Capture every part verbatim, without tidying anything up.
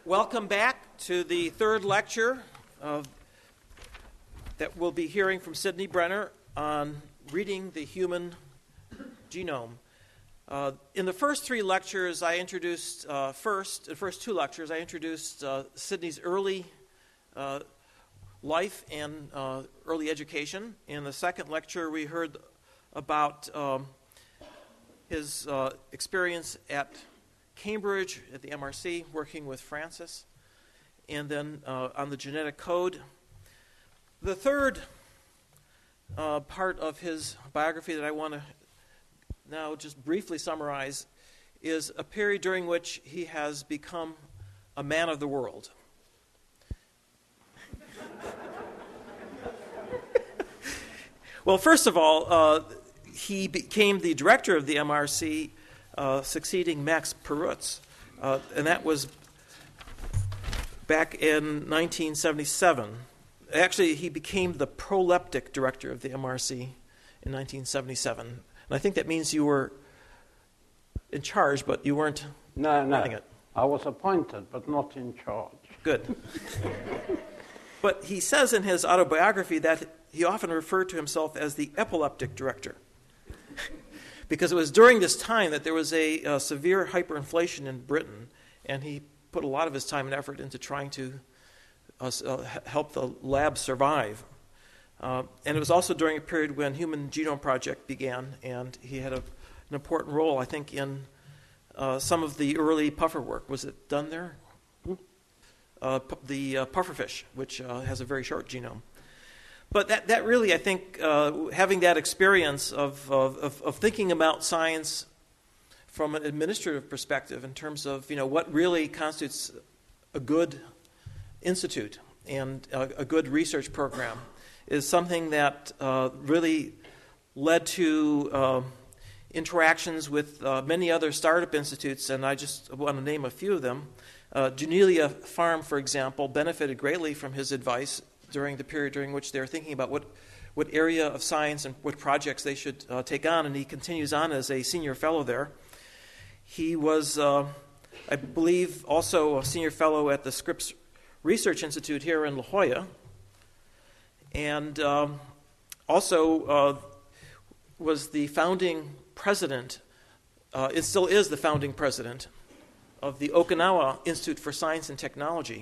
Welcome back to the third lecture of, that we'll be hearing from Sidney Brenner on reading the human genome. Uh, in the first three lectures, I introduced uh, first, the first two lectures, I introduced uh, Sidney's early uh, life and uh, early education. In the second lecture, we heard about um, his uh, experience at Cambridge at the M R C, working with Francis, and then uh, on the genetic code. The third uh, part of his biography that I want to now just briefly summarize is a period during which he has become a man of the world. Well, first of all, uh, he became the director of the M R C, Uh, succeeding Max Perutz, uh, and that was back in nineteen seventy-seven. Actually, he became the proleptic director of the M R C in nineteen seventy-seven. And I think that means you were in charge, but you weren't no, no. running it. I was appointed, but not in charge. Good. But he says in his autobiography that he often referred to himself as the epileptic director, because it was during this time that there was a, a severe hyperinflation in Britain, and he put a lot of his time and effort into trying to uh, uh, help the lab survive. Uh, and it was also during a period when Human Genome Project began, and he had a, an important role, I think, in uh, some of the early puffer work. Was it done there? Uh, pu- the uh, pufferfish, which uh, has a very short genome. But that, that really, I think, uh, having that experience of, of, of thinking about science from an administrative perspective in terms of, you know, what really constitutes a good institute and a, a good research program is something that uh, really led to uh, interactions with uh, many other startup institutes, and I just want to name a few of them. Uh, Janelia Farm, for example, benefited greatly from his advice during the period during which they were thinking about what, what area of science and what projects they should uh, take on, and he continues on as a senior fellow there. He was, uh, I believe, also a senior fellow at the Scripps Research Institute here in La Jolla, and um, also uh, was the founding president, uh, it still is the founding president, of the Okinawa Institute for Science and Technology,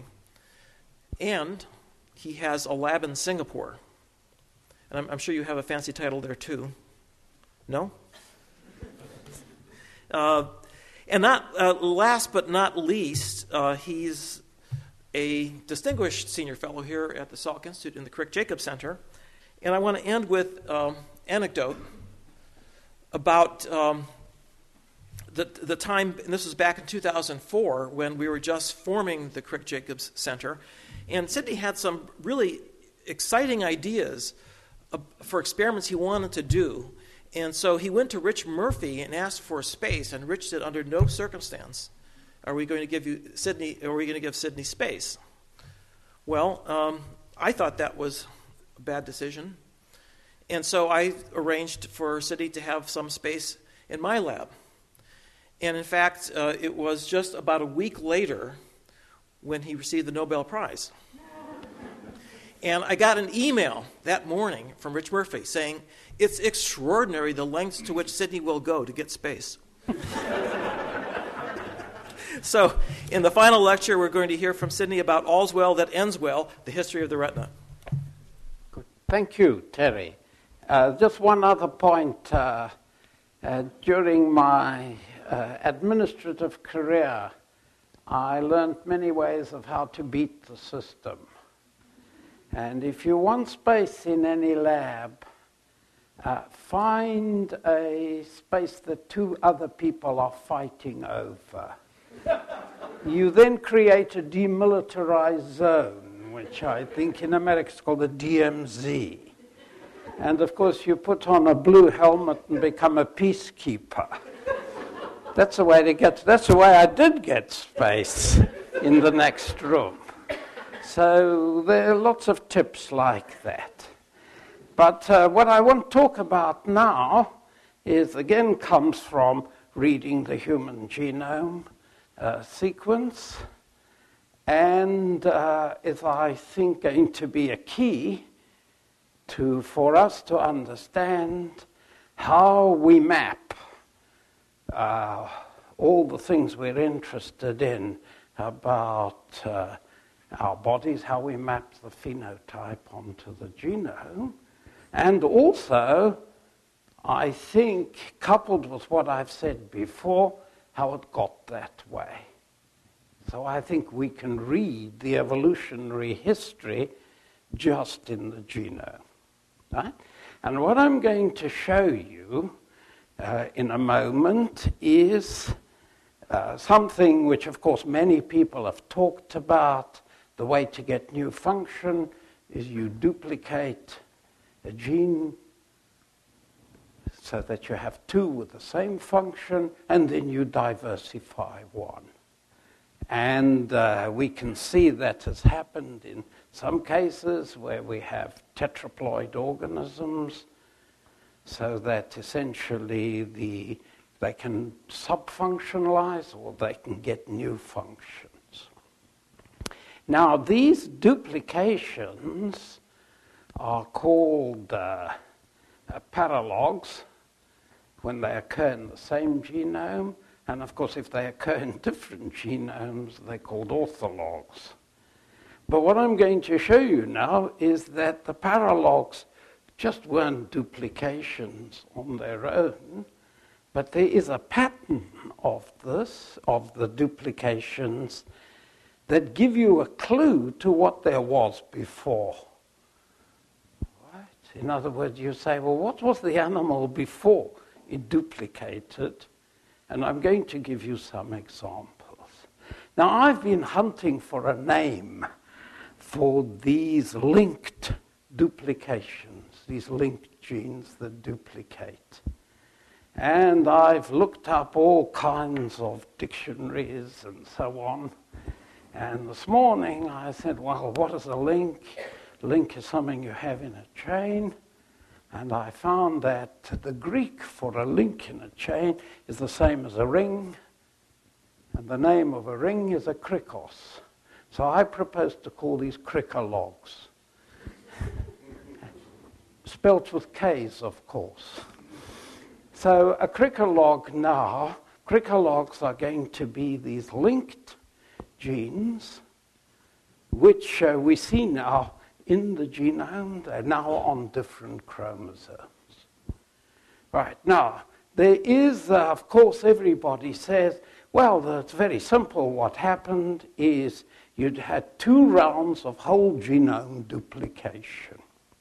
and he has a lab in Singapore. And I'm, I'm sure you have a fancy title there too. No? Uh, and not uh, last but not least, uh, he's a distinguished senior fellow here at the Salk Institute in the Crick Jacobs Center. And I want to end with um, anecdote about um, the, the time, and this was back in two thousand four, when we were just forming the Crick Jacobs Center. And Sidney had some really exciting ideas uh, for experiments he wanted to do. And so he went to Rich Murphy and asked for space, and Rich said, under no circumstance are we going to give you Sidney, or are we going to give Sidney space? Well, um, I thought that was a bad decision. And so I arranged for Sidney to have some space in my lab. And in fact, uh, it was just about a week later when he received the Nobel Prize. And I got an email that morning from Rich Murphy saying, it's extraordinary the lengths to which Sidney will go to get space. So in the final lecture, we're going to hear from Sidney about All's Well That Ends Well, the history of the retina. Good. Thank you, Terry. Uh, just one other point. Uh, uh, during my uh, administrative career, I learned many ways of how to beat the system. And if you want space in any lab, uh, find a space that two other people are fighting over. You then create a demilitarized zone, which I think in America is called the D M Z. And of course, you put on a blue helmet and become a peacekeeper. That's the way to get. That's the way I did get space in the next room. So there are lots of tips like that. But uh, what I want to talk about now is, again, comes from reading the human genome uh, sequence. and uh, is, I think, going to be a key to for us to understand how we map uh, all the things we're interested in about uh, our bodies, how we map the phenotype onto the genome, and also, I think, coupled with what I've said before, how it got that way. So I think we can read the evolutionary history just in the genome. Right? And what I'm going to show you uh, in a moment is uh, something which, of course, many people have talked about. The way to get new function is you duplicate a gene so that you have two with the same function, and then you diversify one. And uh, we can see that has happened in some cases where we have tetraploid organisms, so that essentially the, they can subfunctionalize or they can get new functions. Now, these duplications are called uh, uh, paralogs when they occur in the same genome. And of course, if they occur in different genomes, they're called orthologs. But what I'm going to show you now is that the paralogs just weren't duplications on their own, but there is a pattern of this, of the duplications, that give you a clue to what there was before. Right? In other words, you say, well, what was the animal before it duplicated? And I'm going to give you some examples. Now, I've been hunting for a name for these linked duplications, these linked genes that duplicate. And I've looked up all kinds of dictionaries and so on. And this morning I said, well, what is a link? A link is something you have in a chain. And I found that the Greek for a link in a chain is the same as a ring. And the name of a ring is a krikos. So I propose to call these krikologs. Spelt with K's, of course. So a krikolog now, krikologs are going to be these linked genes, which uh, we see now in the genome. They're now on different chromosomes. Right, now, there is, uh, of course, everybody says, well, that's very simple. What happened is you'd had two rounds of whole genome duplication.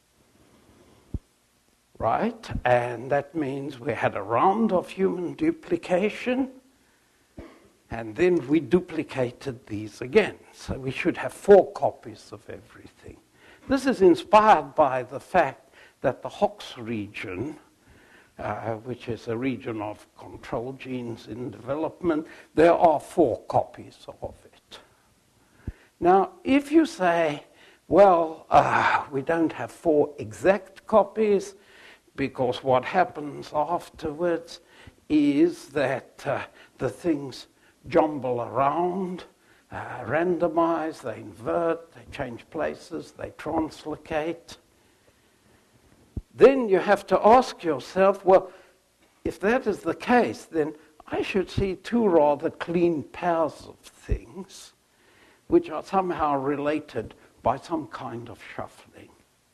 Right, and that means we had a round of human duplication, and then we duplicated these again. So we should have four copies of everything. This is inspired by the fact that the Hox region, uh, which is a region of control genes in development, there are four copies of it. Now, if you say, well, uh, we don't have four exact copies, because what happens afterwards is that uh, the things jumble around, uh, randomize, they invert, they change places, they translocate. Then you have to ask yourself, well, if that is the case, then I should see two rather clean pairs of things which are somehow related by some kind of shuffling.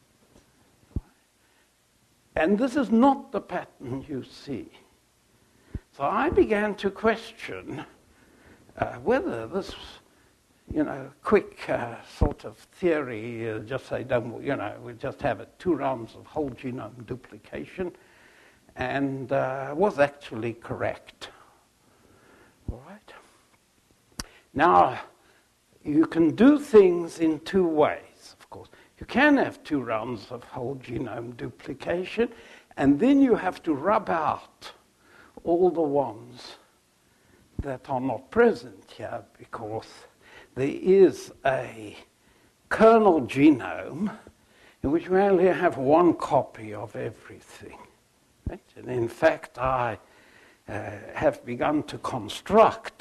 And this is not the pattern you see. So I began to question uh, whether this, you know, quick uh, sort of theory, uh, just say, don't, you know, we just have it, two rounds of whole genome duplication, and uh, was actually correct. All right. Now, you can do things in two ways, of course. You can have two rounds of whole genome duplication, and then you have to rub out all the ones that are not present here, because there is a kernel genome in which we only have one copy of everything. Right? And in fact, I uh, have begun to construct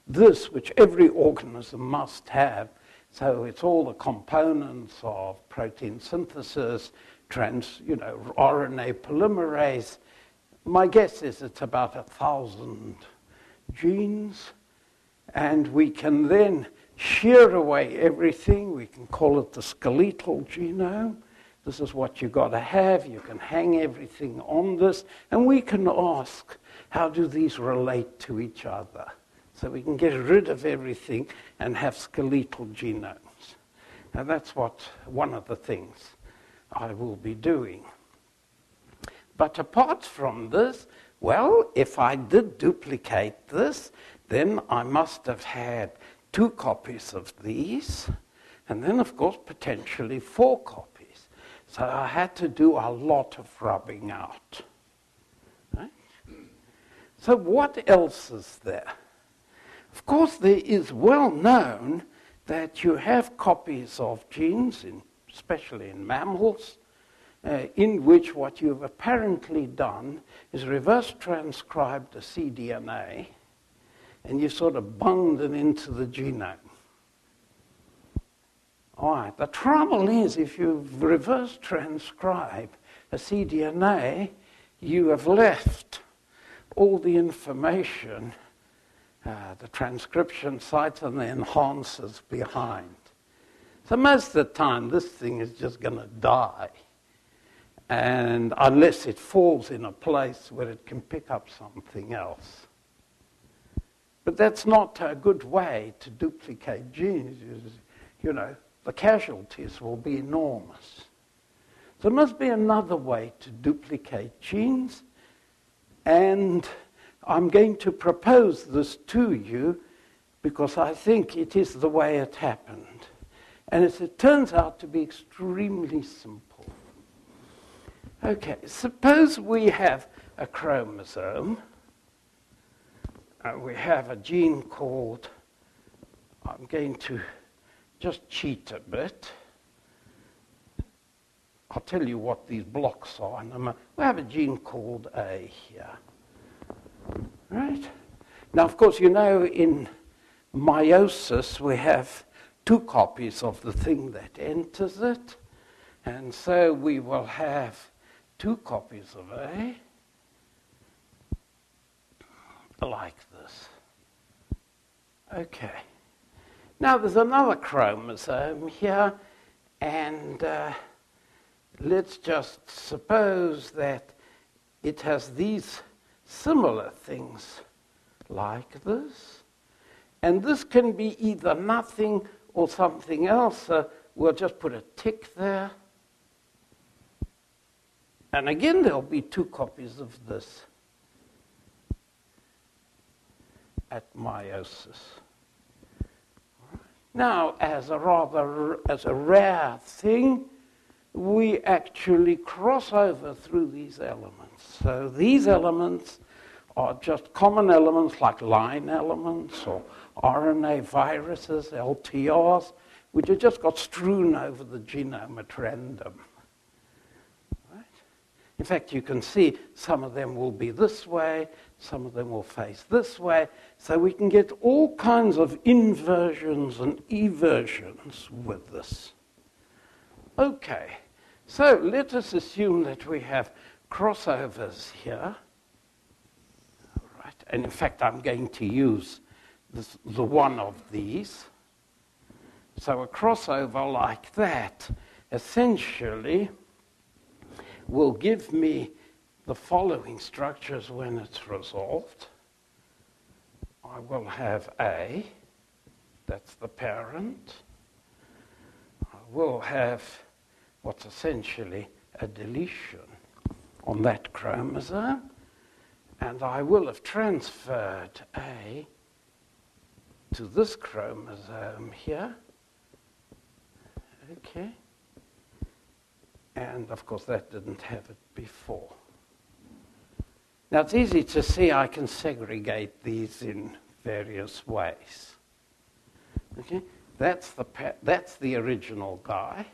this, which every organism must have. So it's all the components of protein synthesis, trans, you know, R N A polymerase. My guess is it's about a thousand genes, and we can then shear away everything. We can call it the skeletal genome. This is what you've got to have. You can hang everything on this, and we can ask, how do these relate to each other? So we can get rid of everything and have skeletal genomes. And that's what one of the things I will be doing. But apart from this, well, if I did duplicate this, then I must have had two copies of these, and then, of course, potentially four copies. So I had to do a lot of rubbing out. Right? So what else is there? Of course, there is well known that you have copies of genes, in, especially in mammals, uh, in which what you've apparently done is reverse transcribed the cDNA, and you sort of bunged it into the genome. All right, the trouble is, if you reverse transcribe a cDNA, you have left all the information, uh, the transcription sites and the enhancers behind. So most of the time, this thing is just going to die. And unless it falls in a place where it can pick up something else. But that's not a good way to duplicate genes. You know, the casualties will be enormous. There must be another way to duplicate genes, and I'm going to propose this to you because I think it is the way it happened. And it, it turns out to be extremely simple. Okay, suppose we have a chromosome. Uh, we have a gene called, I'm going to just cheat a bit. I'll tell you what these blocks are in a moment. We have a gene called A here. Right? Now, of course, you know, in meiosis, we have two copies of the thing that enters it. And so we will have two copies of A, like this. Okay. Now, there's another chromosome here, and uh, let's just suppose that it has these similar things like this. And this can be either nothing or something else. Uh, we'll just put a tick there. And again, there'll be two copies of this at meiosis. Now, as a rather, as a rare thing, we actually cross over through these elements. So these elements are just common elements like line elements or R N A viruses, L T Rs, which have just got strewn over the genome at random. Right? In fact, you can see some of them will be this way, some of them will face this way, so we can get all kinds of inversions and eversions with this. Okay, so let us assume that we have crossovers here. All right, and in fact, I'm going to use this, the one of these. So a crossover like that essentially will give me the following structures when it's resolved. I will have A, that's the parent. I will have what's essentially a deletion on that chromosome, and I will have transferred A to this chromosome here. Okay. And of course that didn't have it before. Now, it's easy to see I can segregate these in various ways. Okay, that's the pa- that's the original guy.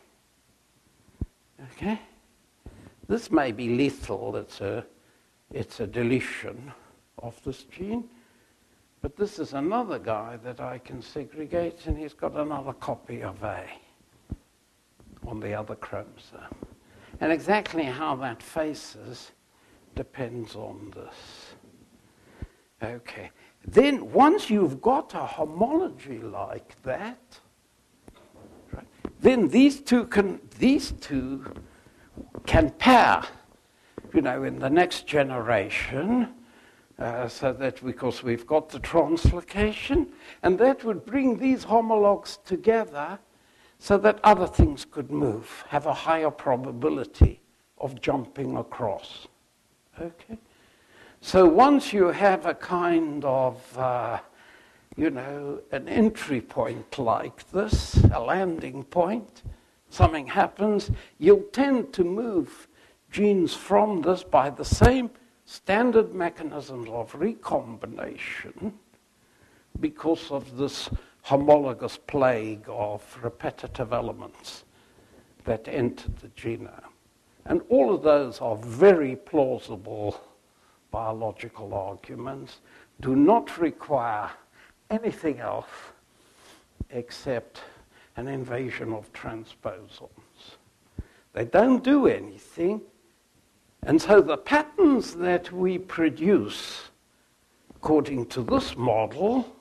Okay, this may be lethal. It's a it's a deletion of this gene. But this is another guy that I can segregate, and he's got another copy of A on the other chromosome. And exactly how that faces depends on this. Okay. Then once you've got a homology like that, right, then these two can these two can pair, you know, in the next generation, uh, so that because we've got the translocation, and that would bring these homologs together so that other things could move, have a higher probability of jumping across. Okay? So once you have a kind of, uh, you know, an entry point like this, a landing point, something happens, you'll tend to move genes from this by the same standard mechanisms of recombination because of this homologous plague of repetitive elements that entered the genome. And all of those are very plausible biological arguments, do not require anything else except an invasion of transposons. They don't do anything, and so the patterns that we produce, according to this model,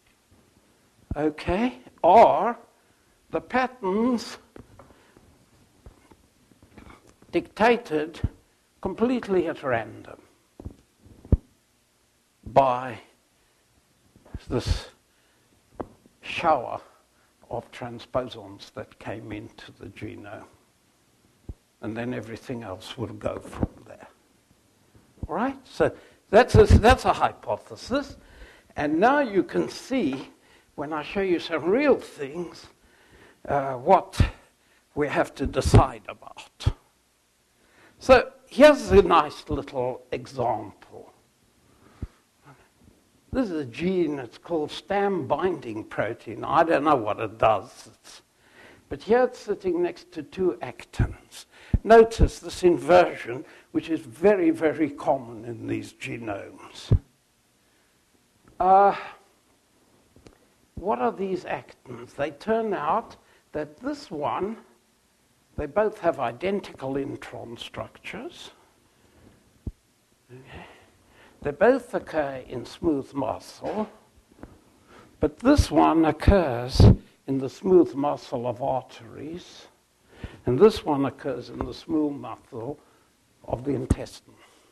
okay, are the patterns dictated completely at random by this shower of transposons that came into the genome. And then everything else will go from there. All right? So that's a, that's a hypothesis. And now you can see, when I show you some real things, uh, what we have to decide about. So here's a nice little example. This is a gene, it's called stam binding protein. I don't know what it does. It's, but here it's sitting next to two actins. Notice this inversion, which is very, very common in these genomes. Uh, what are these actins? They turn out that this one, they both have identical intron structures. Okay. They both occur in smooth muscle, but this one occurs in the smooth muscle of arteries, and this one occurs in the smooth muscle of the intestine.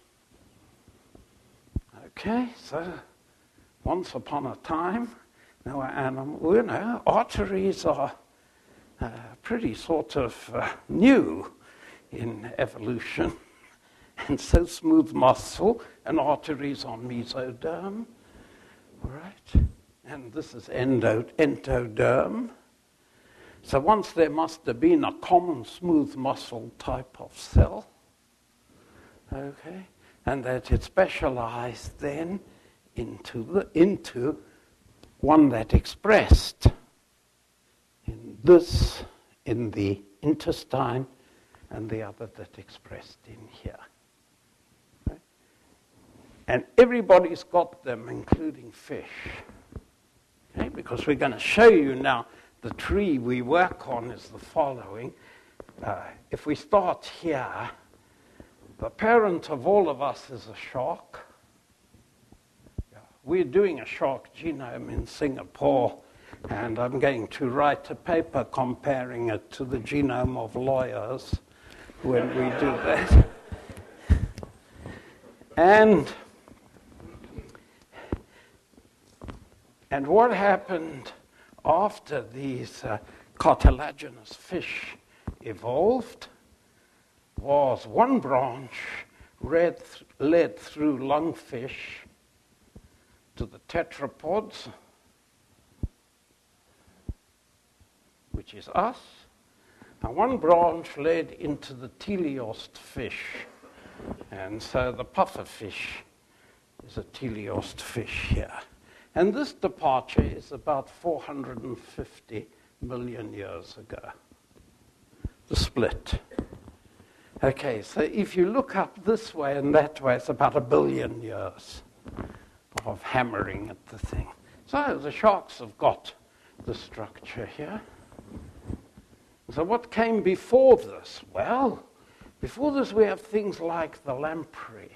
Okay, so once upon a time, now animal, you know, arteries are uh, pretty sort of uh, new in evolution. And so smooth muscle and arteries on mesoderm, right? And this is endo, endoderm. So once there must have been a common smooth muscle type of cell, okay, and that it specialized then into the into one that expressed in this in the intestine, and the other that expressed in here. And everybody's got them, including fish. Okay? Because we're going to show you now the tree we work on is the following. Uh, if we start here, the parent of all of us is a shark. Yeah. We're doing a shark genome in Singapore, and I'm going to write a paper comparing it to the genome of lawyers when we do that. And And what happened after these uh, cartilaginous fish evolved was one branch led, th- led through lungfish to the tetrapods, which is us, and one branch led into the teleost fish. And so the pufferfish is a teleost fish here. And this departure is about four hundred fifty million years ago, the split. Okay, so if you look up this way and that way, it's about a billion years of of hammering at the thing. So the sharks have got the structure here. So what came before this? Well, before this we have things like the lamprey.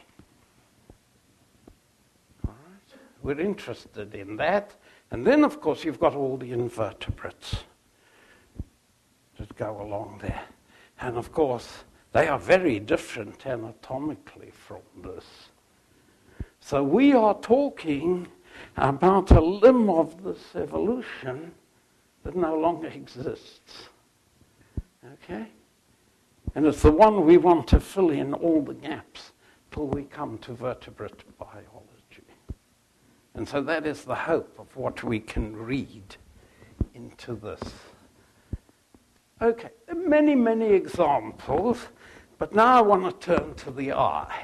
All right. We're interested in that. And then, of course, you've got all the invertebrates that go along there. And, of course, they are very different anatomically from this. So we are talking about a limb of this evolution that no longer exists. Okay? And it's the one we want to fill in all the gaps till we come to vertebrate biology. And so that is the hope of what we can read into this. Okay, many, many examples, but now I want to turn to the eye.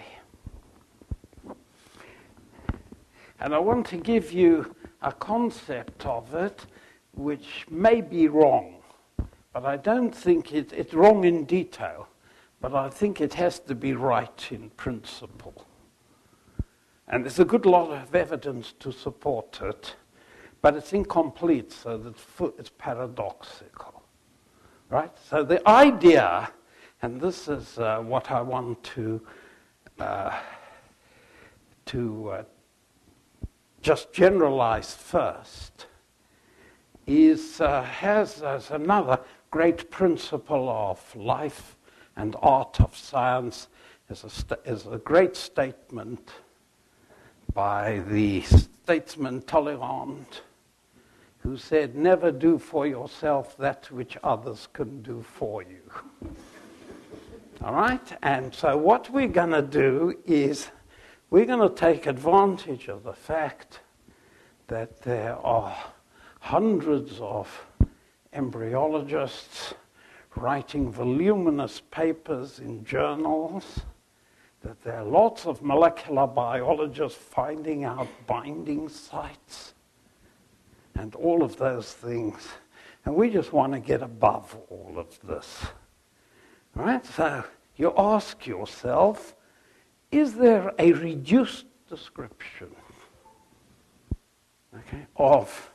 And I want to give you a concept of it which may be wrong, but I don't think it, it's wrong in detail, but I think it has to be right in principle. And there's a good lot of evidence to support it, but it's incomplete, so that it's paradoxical. Right? So the idea, and this is uh, what I want to uh, to uh, just generalize first, is uh, has as another great principle of life and art of science is a, st- is a great statement by the statesman Talleyrand, who said, never do for yourself that which others can do for you. All right? And so what we're going to do is we're going to take advantage of the fact that there are hundreds of embryologists writing voluminous papers in journals, that there are lots of molecular biologists finding out binding sites and all of those things. And we just want to get above all of this. Right? So you ask yourself, is there a reduced description, okay, of,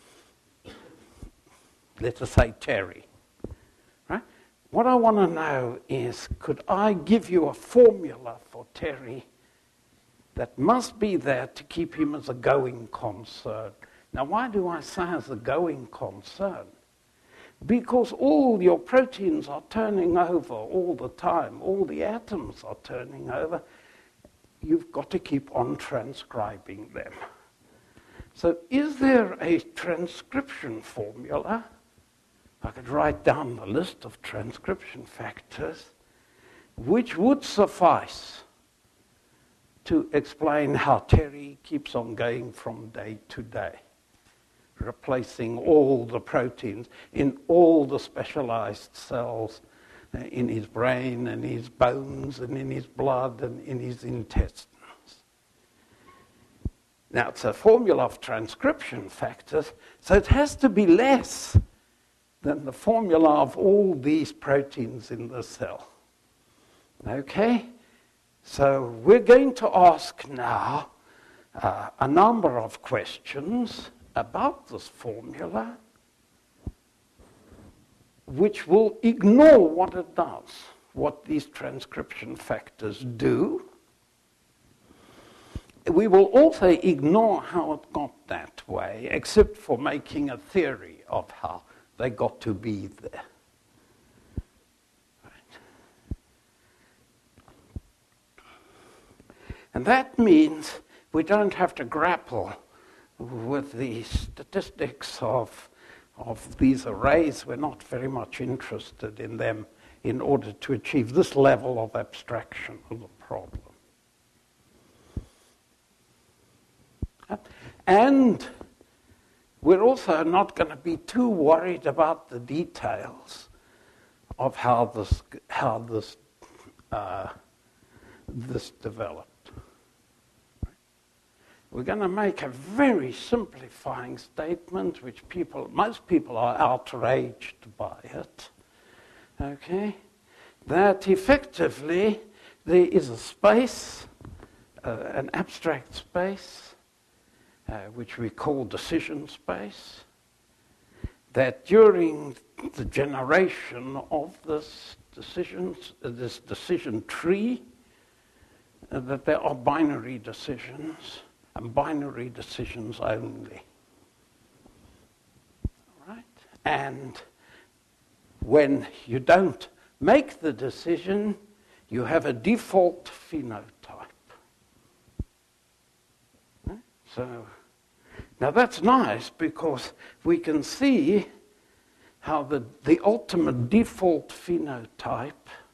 let us say, Terry? Right? What I want to know is, could I give you a formula for Terry that must be there to keep him as a going concern? Now, why do I say as a going concern? Because all your proteins are turning over all the time. All the atoms are turning over. You've got to keep on transcribing them. So is there a transcription formula? I could write down the list of transcription factors which would suffice to explain how Terry keeps on going from day to day, replacing all the proteins in all the specialized cells in his brain and his bones and in his blood and in his intestines. Now, it's a formula of transcription factors, so it has to be less than the formula of all these proteins in the cell. Okay? So we're going to ask now uh, a number of questions about this formula, which will ignore what it does, what these transcription factors do. We will also ignore how it got that way, except for making a theory of how they got to be there. Right. And that means we don't have to grapple with the statistics of, of these arrays. We're not very much interested in them in order to achieve this level of abstraction of the problem. And we're also not going to be too worried about the details of how this how this uh, this developed. We're going to make a very simplifying statement, which people, most people are outraged by it. Okay, that effectively there is a space, uh, an abstract space, uh, which we call decision space, that during the generation of this decisions, uh, this decision tree, uh, that there are binary decisions, and binary decisions only. All right? And when you don't make the decision, you have a default phenotype. Okay? So, now that's nice because we can see how the, the ultimate default phenotype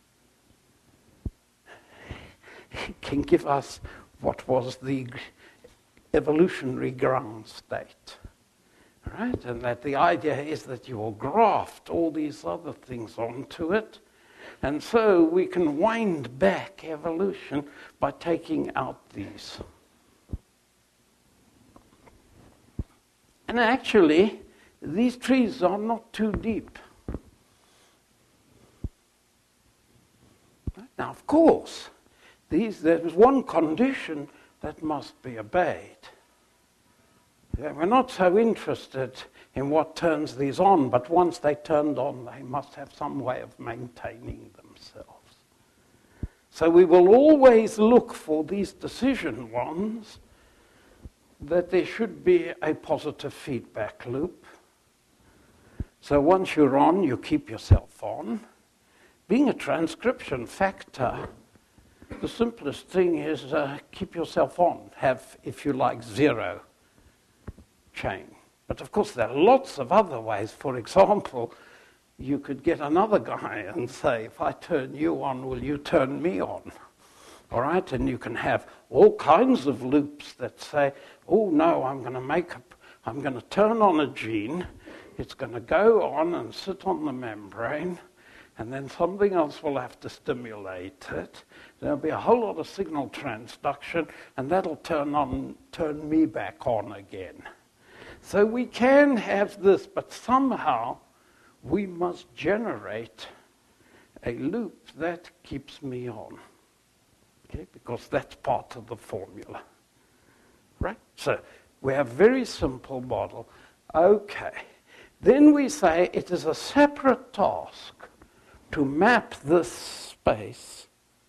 can give us what was the evolutionary ground state. Right? And that the idea is that you will graft all these other things onto it. And so we can wind back evolution by taking out these. And actually, these trees are not too deep. Now, of course, these, there is one condition that must be obeyed. We're not so interested in what turns these on, but once they turned on, they must have some way of maintaining themselves. So we will always look for these decision ones, that there should be a positive feedback loop. So once you're on, you keep yourself on. Being a transcription factor, the simplest thing is uh, keep yourself on. Have, if you like, zero chain. But of course there are lots of other ways. For example, you could get another guy and say, if I turn you on, will you turn me on? All right, and you can have all kinds of loops that say, oh no, I'm going to make a, I'm going to turn on a gene, it's going to go on and sit on the membrane, and then something else will have to stimulate it. There'll be a whole lot of signal transduction, and that'll turn on, turn me back on again. So we can have this, but somehow we must generate a loop that keeps me on. Okay, because that's part of the formula. Right? So we have a very simple model. Okay. Then we say it is a separate task to map this space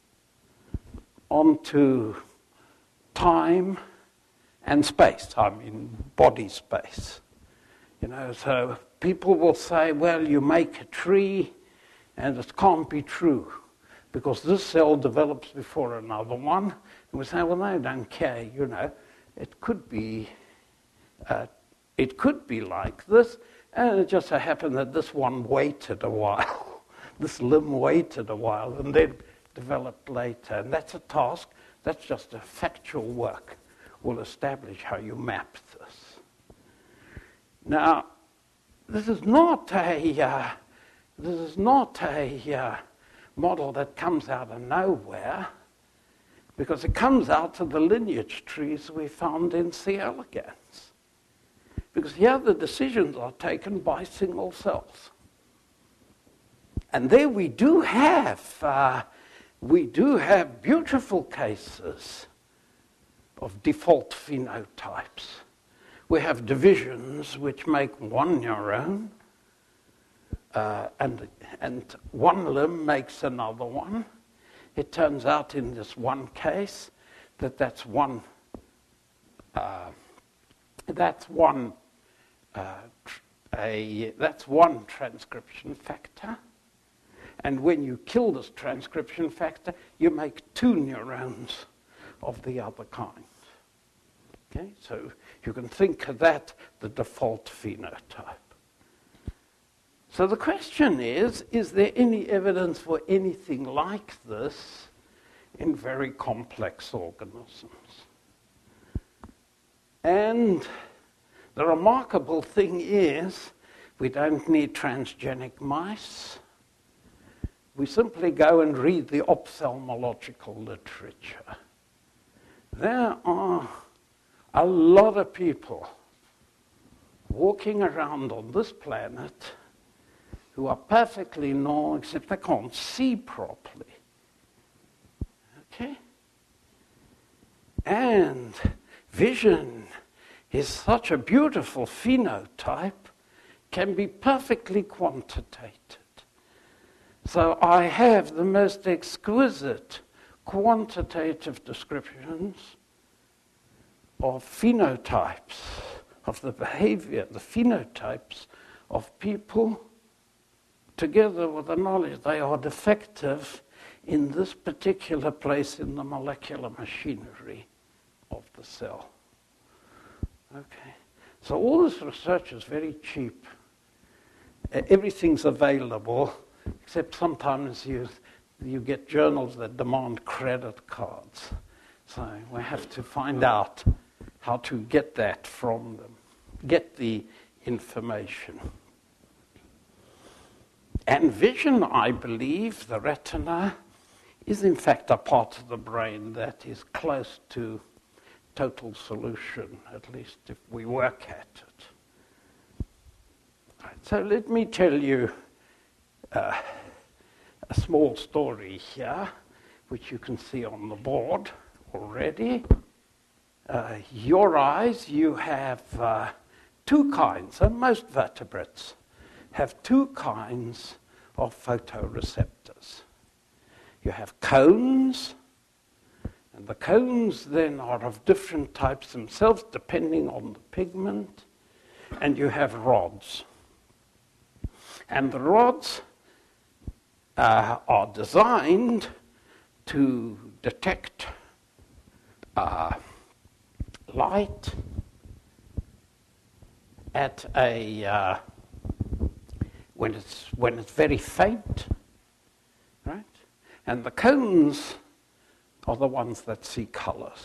onto time and space, I mean body space. You know, so people will say, well, you make a tree and it can't be true because this cell develops before another one. And we say, well, no, don't care, you know. It could be, uh, it could be like this, and it just so happened that this one waited a while. This limb waited a while and then developed later. And that's a task, that's just a factual work. Will establish how you map this. Now, this is not a uh, this is not a uh, model that comes out of nowhere, because it comes out of the lineage trees we found in C. elegans. Because here the decisions are taken by single cells, and there we do have uh, we do have beautiful cases of default phenotypes. We have divisions which make one neuron, uh, and, and one limb makes another one. It turns out in this one case that that's one, uh, that's one, uh, tr- a, that's one transcription factor. And when you kill this transcription factor, you make two neurons of the other kind. Okay, so you can think of that the default phenotype. So the question is, is there any evidence for anything like this in very complex organisms? And the remarkable thing is, we don't need transgenic mice. We simply go and read the ophthalmological literature. There are a lot of people walking around on this planet who are perfectly normal, except they can't see properly. Okay? And vision is such a beautiful phenotype, can be perfectly quantitated. So I have the most exquisite quantitative descriptions of phenotypes, of the behavior, the phenotypes of people, together with the knowledge they are defective in this particular place in the molecular machinery of the cell. Okay, so all this research is very cheap. Uh, everything's available, except sometimes you, you get journals that demand credit cards. So we have to find out how to get that from them, get the information. And vision, I believe, the retina, is in fact a part of the brain that is close to total solution, at least if we work at it. Right, so let me tell you uh, a small story here, which you can see on the board already. Uh, your eyes, you have uh, two kinds, and most vertebrates have two kinds of photoreceptors. You have cones, and the cones then are of different types themselves, depending on the pigment, and you have rods. And the rods uh, are designed to detect uh, light at a uh, when it's when it's very faint, right? And the cones are the ones that see colors.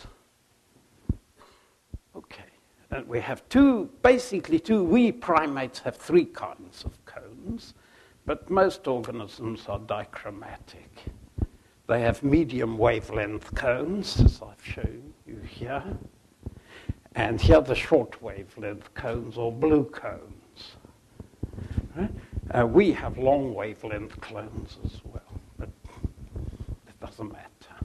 Okay, and we have two, basically two. We primates have three kinds of cones, but most organisms are dichromatic. They have medium wavelength cones, as I've shown you here. And here the short wavelength cones, or blue cones. Right? Uh, we have long wavelength cones as well, but it doesn't matter.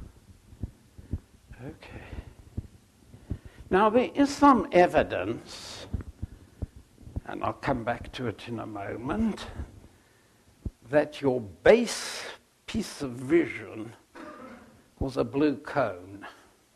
Okay. Now there is some evidence, and I'll come back to it in a moment, that your base piece of vision was a blue cone.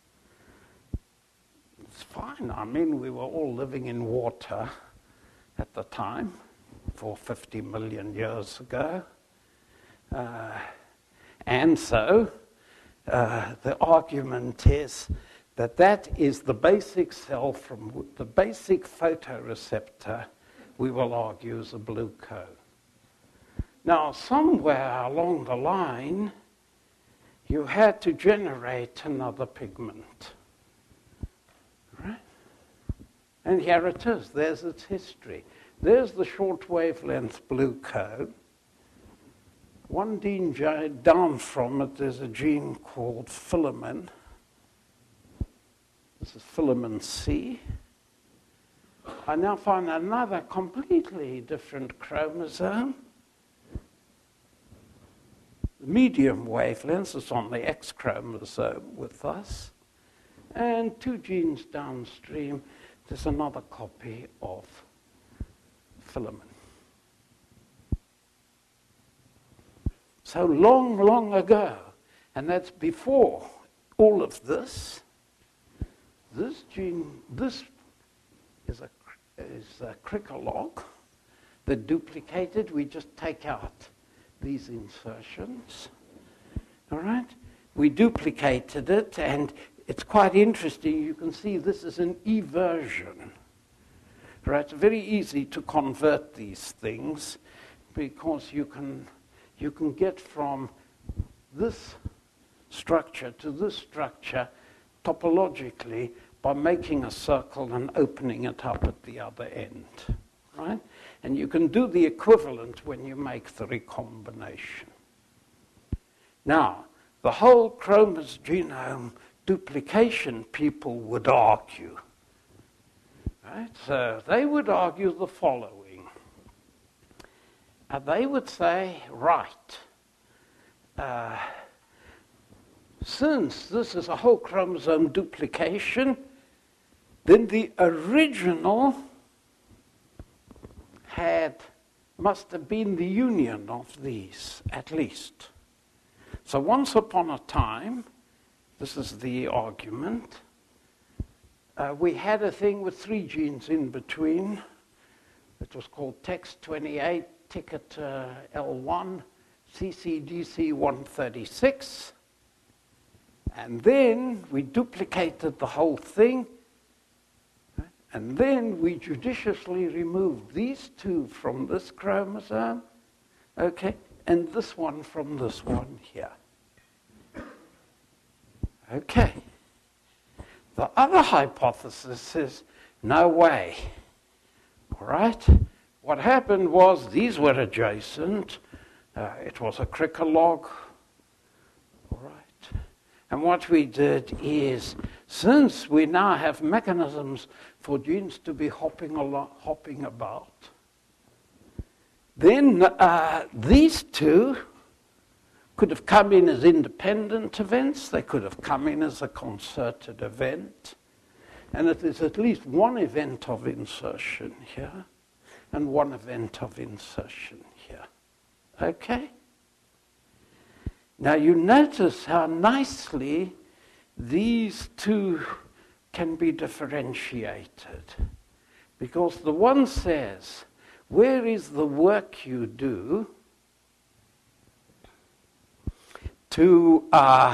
It's fine. I mean, we were all living in water at the time, for fifty million years ago. Uh, and so uh, the argument is that that is the basic cell from the basic photoreceptor, we will argue, is a blue cone. Now, somewhere along the line, you had to generate another pigment. Right? And here it is. There's its history. There's the short wavelength blue cone. One gene down from it, there's a gene called filamin. This is filamin C. I now find another completely different chromosome. The medium wavelength is on the X chromosome with us. And two genes downstream, there's another copy of filamin. So long, long ago, and that's before all of this, this gene, this is a, is a cricker log that duplicated. We just take out these insertions, all right? We duplicated it, and it's quite interesting. You can see this is an eversion. Right? It's very easy to convert these things because you can you can get from this structure to this structure topologically by making a circle and opening it up at the other end. Right? And you can do the equivalent when you make the recombination. Now, the whole chromosome genome duplication, people would argue. Right? So they would argue the following. Uh, they would say, right, uh, since this is a whole chromosome duplication, then the original had, must have been the union of these, at least. So once upon a time, this is the argument, uh, we had a thing with three genes in between. It was called text twenty-eight, ticket uh, L one, C C G C one thirty-six. And then we duplicated the whole thing. And then we judiciously removed these two from this chromosome, okay, and this one from this one here. Okay. The other hypothesis is, no way. All right? What happened was these were adjacent. Uh, it was a cricker log. All right. And what we did is, since we now have mechanisms for genes to be hopping along, hopping about, then uh, these two could have come in as independent events. They could have come in as a concerted event. And it is at least one event of insertion here and one event of insertion here. Okay? Now you notice how nicely these two can be differentiated. Because the one says, where is the work you do to, uh,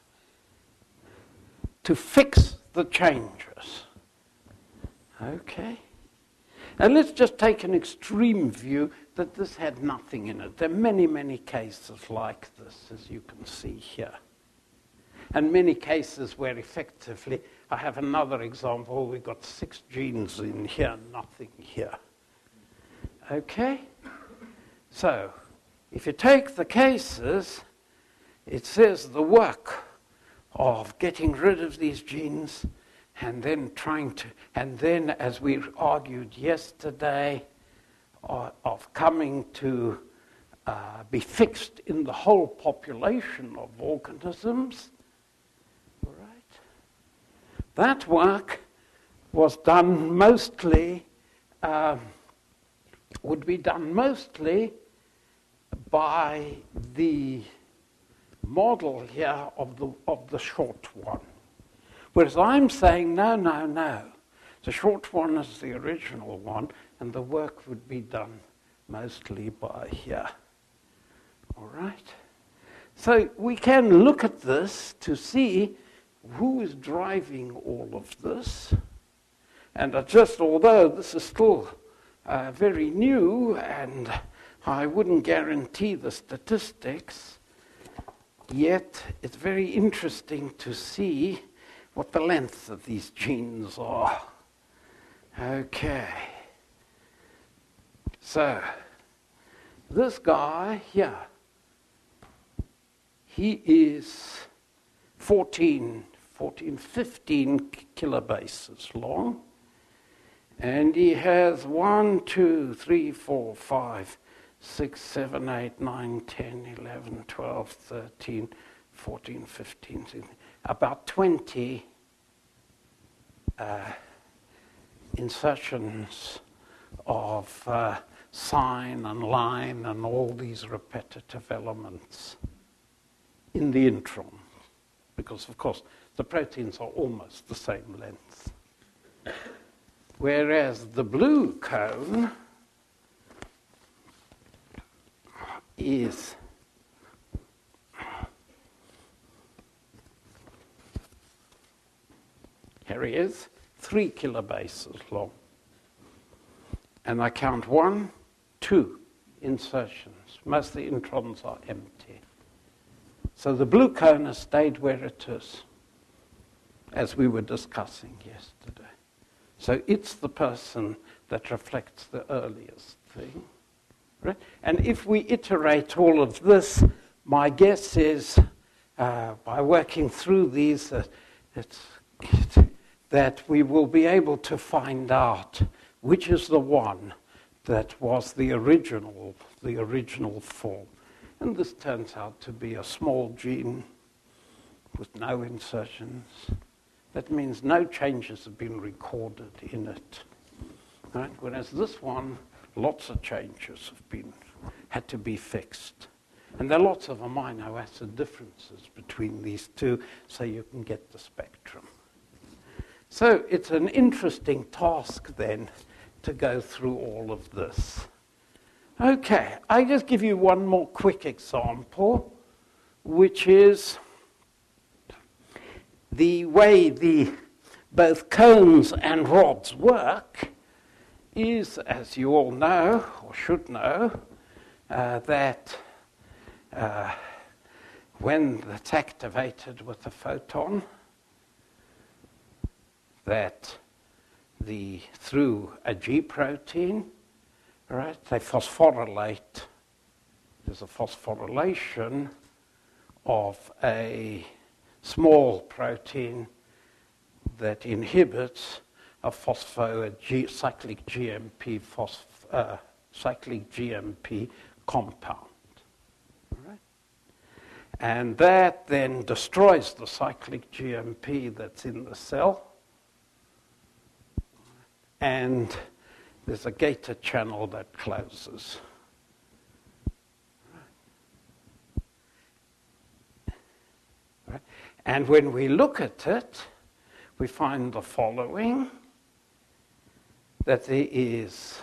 to fix the changes? Okay? And let's just take an extreme view that this had nothing in it. There are many, many cases like this, as you can see here. And many cases where effectively, I have another example, we've got six genes in here, nothing here. Okay? So, if you take the cases, it says the work of getting rid of these genes and then trying to, and then as we argued yesterday, uh, of coming to uh, be fixed in the whole population of organisms. All right. That work was done mostly, uh, would be done mostly by the model here of the, of the short one. Whereas I'm saying, no, no, no. The short one is the original one, and the work would be done mostly by here. All right? So we can look at this to see who is driving all of this. And I just, although this is still uh, very new, and I wouldn't guarantee the statistics, yet it's very interesting to see what the length of these genes are. Okay. So, this guy here, he is fourteen, fourteen, fifteen kilobases long, and he has one, two, three, four, five, six, seven, eight, nine, ten, eleven, twelve, thirteen, fourteen, fifteen, sixteen, about twenty uh, insertions of uh, sign and line and all these repetitive elements in the intron, because of course the proteins are almost the same length. Whereas the blue cone is here he is, three kilobases long. And I count one, two insertions. Most of the introns are empty. So the blue cone has stayed where it is, as we were discussing yesterday. So it's the person that reflects the earliest thing. Right? And if we iterate all of this, my guess is, uh, by working through these, uh, it's, that we will be able to find out which is the one that was the original, the original form. And this turns out to be a small gene with no insertions. That means no changes have been recorded in it. Right? Whereas this one, lots of changes have been, had to be fixed. And there are lots of amino acid differences between these two, so you can get the spectrum. So it's an interesting task then to go through all of this. Okay, I just give you one more quick example, which is the way the both cones and rods work is, as you all know, or should know, uh, that uh, when it's activated with a photon, that the through a G protein, right, they phosphorylate. There's a phosphorylation of a small protein that inhibits a phospho, a G, cyclic G M P, phosp, uh, cyclic G M P compound. Right? And that then destroys the cyclic G M P that's in the cell. And there's a gated channel that closes. Right? And when we look at it, we find the following, that there is,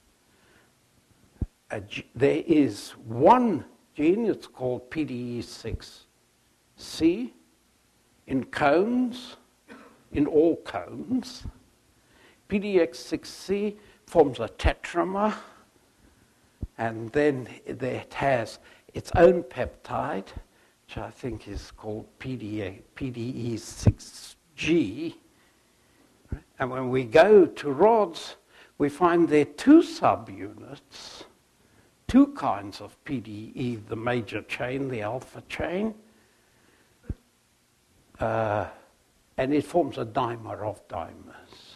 a, there is one gene, it's called P D E six C, in cones, in all cones. P D E X six C forms a tetramer, and then it has its own peptide, which I think is called P D E six G. And when we go to rods, we find there are two subunits, two kinds of P D E, the major chain, the alpha chain, uh, and it forms a dimer of dimers.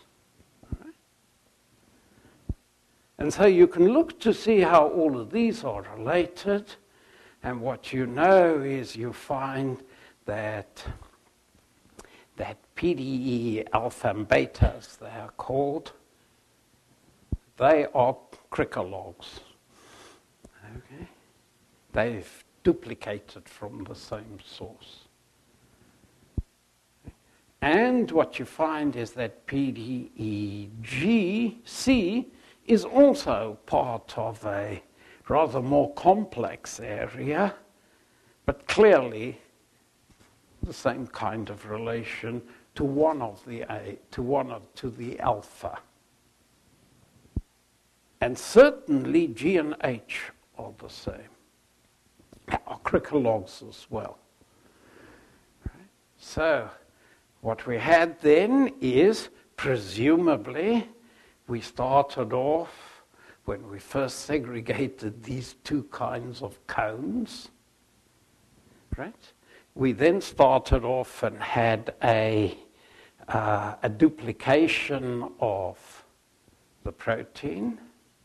And so you can look to see how all of these are related, and what you know is you find that that P D E alpha and beta, as they are called, they are Cricker logs. Okay? They've duplicated from the same source. And what you find is that P D E G C is also part of a rather more complex area, but clearly the same kind of relation to one of the A, to one of to the alpha. And certainly G and H are the same. Are Cricker logs as well. Right? So what we had then is, presumably, we started off when we first segregated these two kinds of cones, right? We then started off and had a, uh, a duplication of the protein.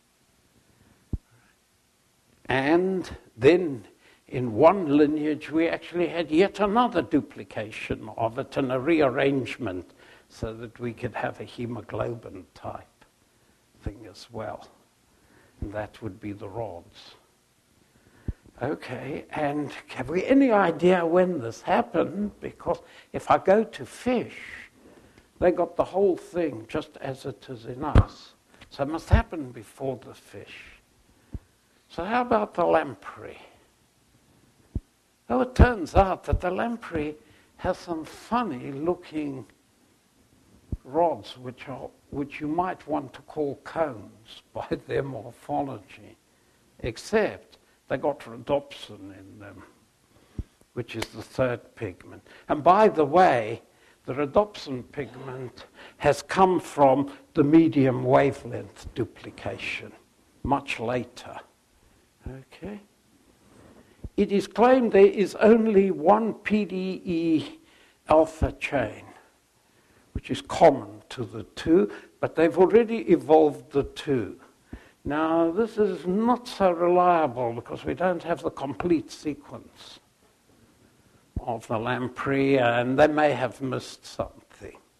And then in one lineage, we actually had yet another duplication of it and a rearrangement so that we could have a hemoglobin type thing as well. And that would be the rods. Okay, and have we any idea when this happened? Because if I go to fish, they got the whole thing just as it is in us. So it must happen before the fish. So how about the lamprey? Oh, it turns out that the lamprey has some funny looking rods which are which you might want to call cones by their morphology, except they got rhodopsin in them, which is the third pigment. And by the way, the rhodopsin pigment has come from the medium wavelength duplication, much later. Okay? It is claimed there is only one P D E alpha chain, which is common to the two, but they've already evolved the two. Now, this is not so reliable because we don't have the complete sequence of the lamprey, and they may have missed something.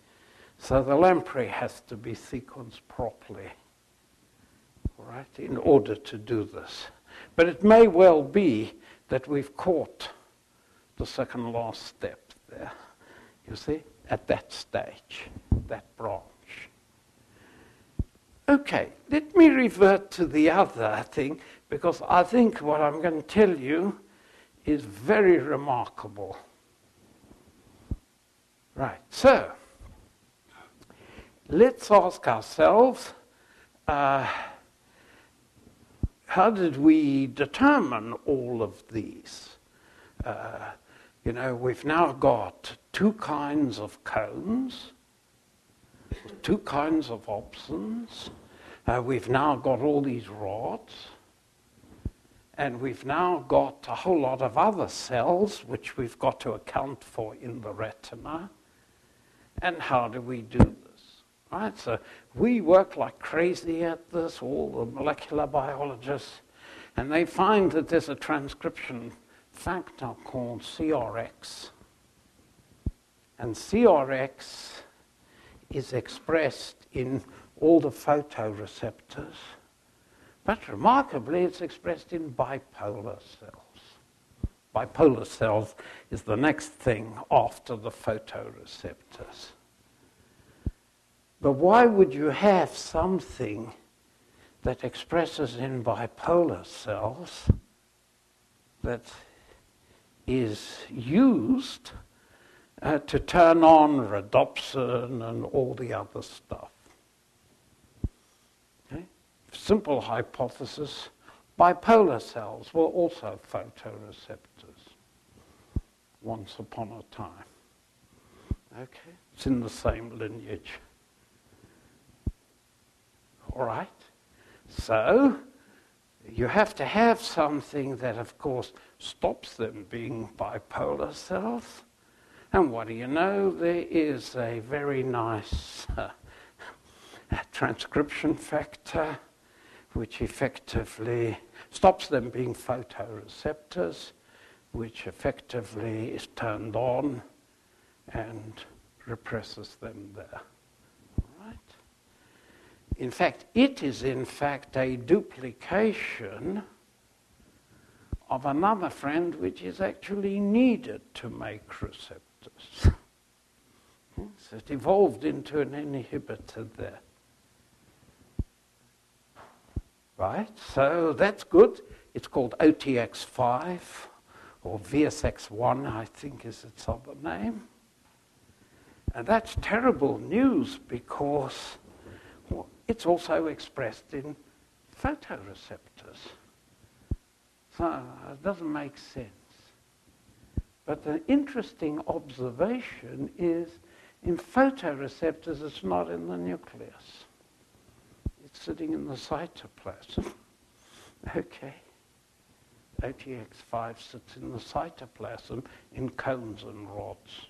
So the lamprey has to be sequenced properly, right, in order to do this. But it may well be that we've caught the second last step there, you see, at that stage, that branch. Okay, let me revert to the other thing, because I think what I'm going to tell you is very remarkable. Right, so let's ask ourselves, uh, how did we determine all of these? Uh, you know, we've now got two kinds of cones, two kinds of opsons. Uh, we've now got all these rods. And we've now got a whole lot of other cells which we've got to account for in the retina. And how do we do this? Right? So we work like crazy at this, all the molecular biologists, and they find that there's a transcription factor called C R X. And C R X is expressed in all the photoreceptors, but remarkably it's expressed in bipolar cells. Bipolar cells is the next thing after the photoreceptors. But why would you have something that expresses in bipolar cells that is used uh, to turn on rhodopsin and all the other stuff? Okay? Simple hypothesis, bipolar cells were also photoreceptors once upon a time. Okay, it's in the same lineage. All right, so you have to have something that, of course, stops them being bipolar cells. And what do you know? There is a very nice uh, transcription factor which effectively stops them being photoreceptors, which effectively is turned on and represses them there. All right? In fact, it is in fact a duplication of another friend which is actually needed to make receptors. So it evolved into an inhibitor there. Right, so that's good. It's called O T X five, or V S X one, I think is its other name. And that's terrible news because well, it's also expressed in photoreceptors. So it doesn't make sense. But the interesting observation is in photoreceptors, it's not in the nucleus. It's sitting in the cytoplasm. Okay. O T X five sits in the cytoplasm in cones and rods.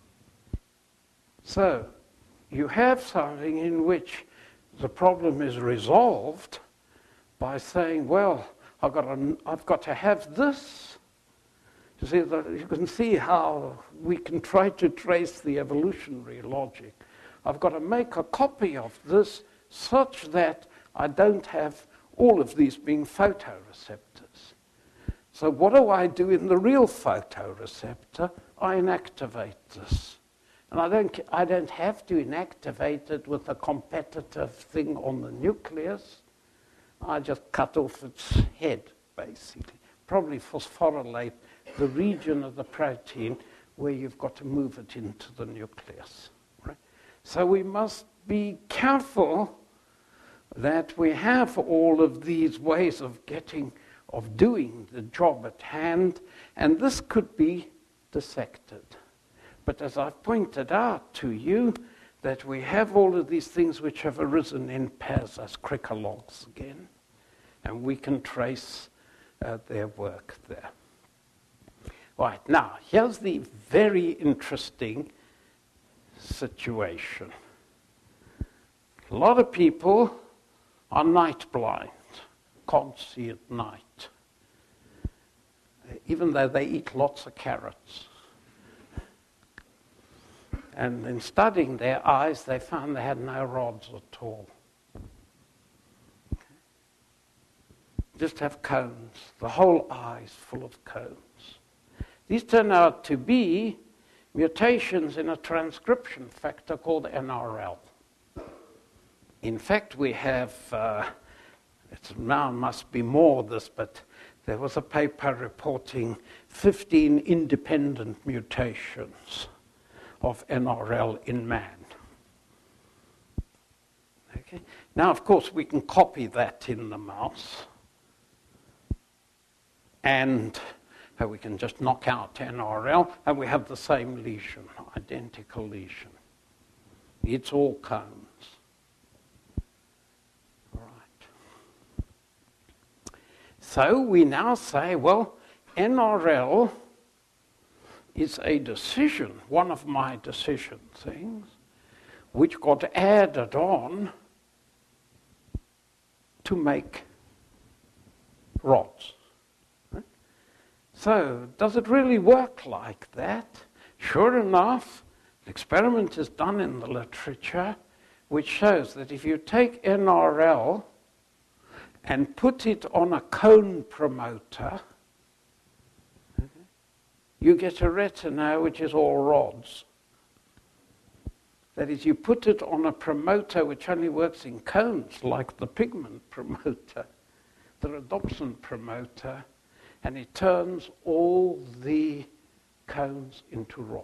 So you have something in which the problem is resolved by saying, well, I've got to, I've got to have this. You see, that you can see how we can try to trace the evolutionary logic. I've got to make a copy of this such that I don't have all of these being photoreceptors. So what do I do in the real photoreceptor? I inactivate this. And I don't, I don't have to inactivate it with a competitive thing on the nucleus. I just cut off its head, basically. Probably phosphorylate the region of the protein where you've got to move it into the nucleus. Right? So we must be careful that we have all of these ways of getting, of doing the job at hand, and this could be dissected. But as I've pointed out to you, that we have all of these things which have arisen in pairs as Cricker logs again, and we can trace uh, their work there. Right, now, here's the very interesting situation. A lot of people are night blind, can't see at night, even though they eat lots of carrots. And in studying their eyes, they found they had no rods at all. Just have cones. The whole eye is full of cones. These turn out to be mutations in a transcription factor called N R L. In fact, we have, uh, it's now must be more this, but there was a paper reporting fifteen independent mutations of N R L in man. Okay. Now, of course, we can copy that in the mouse, and uh, we can just knock out N R L, and we have the same lesion, identical lesion. It's all cones. Right. So we now say, well, N R L is a decision, one of my decision things, which got added on to make rods. Right? So, does it really work like that? Sure enough, an experiment is done in the literature which shows that if you take N R L and put it on a cone promoter, you get a retina which is all rods. That is, you put it on a promoter which only works in cones, like the pigment promoter, the rhodopsin promoter, and it turns all the cones into rods.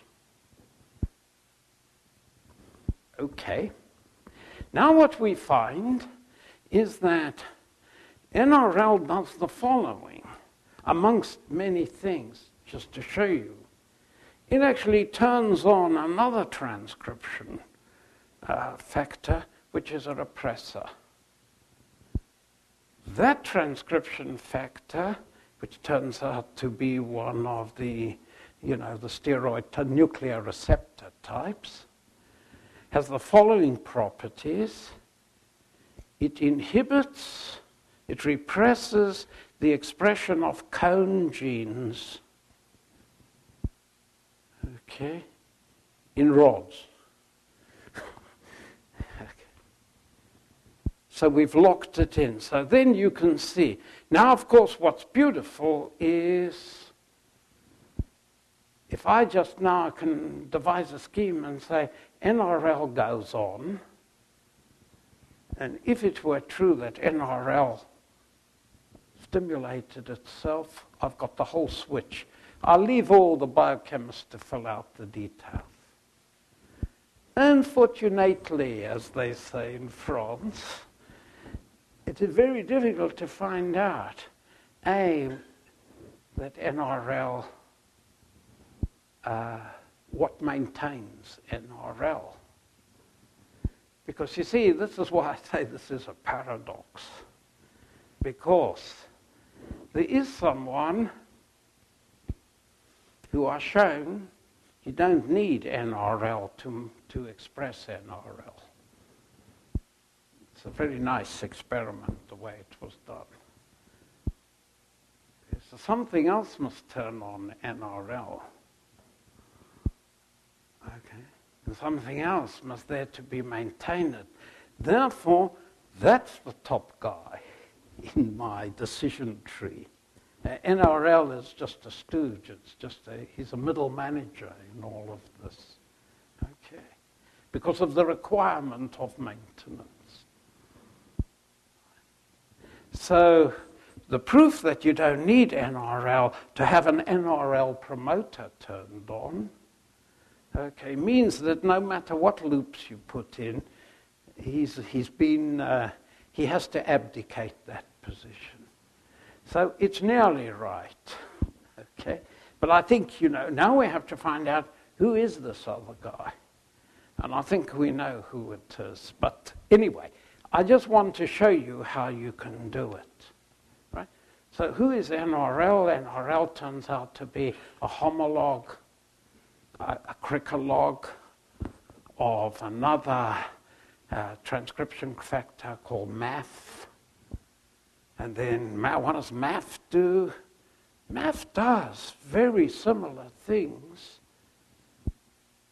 Okay. Now what we find is that N R L does the following, amongst many things. Just to show you, it actually turns on another transcription uh, factor, which is a repressor. That transcription factor, which turns out to be one of the, you know, the steroid t- nuclear receptor types, has the following properties. It inhibits, it represses the expression of cone genes, okay, in rods. Okay. So we've locked it in. So then you can see. Now, of course, what's beautiful is if I just now can devise a scheme and say N R L goes on, and if it were true that N R L stimulated itself, I've got the whole switch. I'll leave all the biochemists to fill out the details. Unfortunately, as they say in France, it is very difficult to find out, A, that N R L, uh, what maintains N R L. Because you see, this is why I say this is a paradox. Because there is someone who are shown you don't need N R L to, to express N R L. It's a very nice experiment, the way it was done. So something else must turn on N R L. Okay. And something else must there to be maintained. Therefore, that's the top guy in my decision tree. Uh, N R L is just a stooge. It's just a, he's a middle manager in all of this. Okay. Because of the requirement of maintenance. So the proof that you don't need N R L to have an N R L promoter turned on, okay, means that no matter what loops you put in, he's, he's been, uh, he has to abdicate that position. So it's nearly right, okay? But I think, you know, now we have to find out who is this other guy. And I think we know who it is. But anyway, I just want to show you how you can do it, right? So who is N R L? N R L turns out to be a homolog, a, a cricalog of another uh, transcription factor called M A F. And then what does M A F do? M A F does very similar things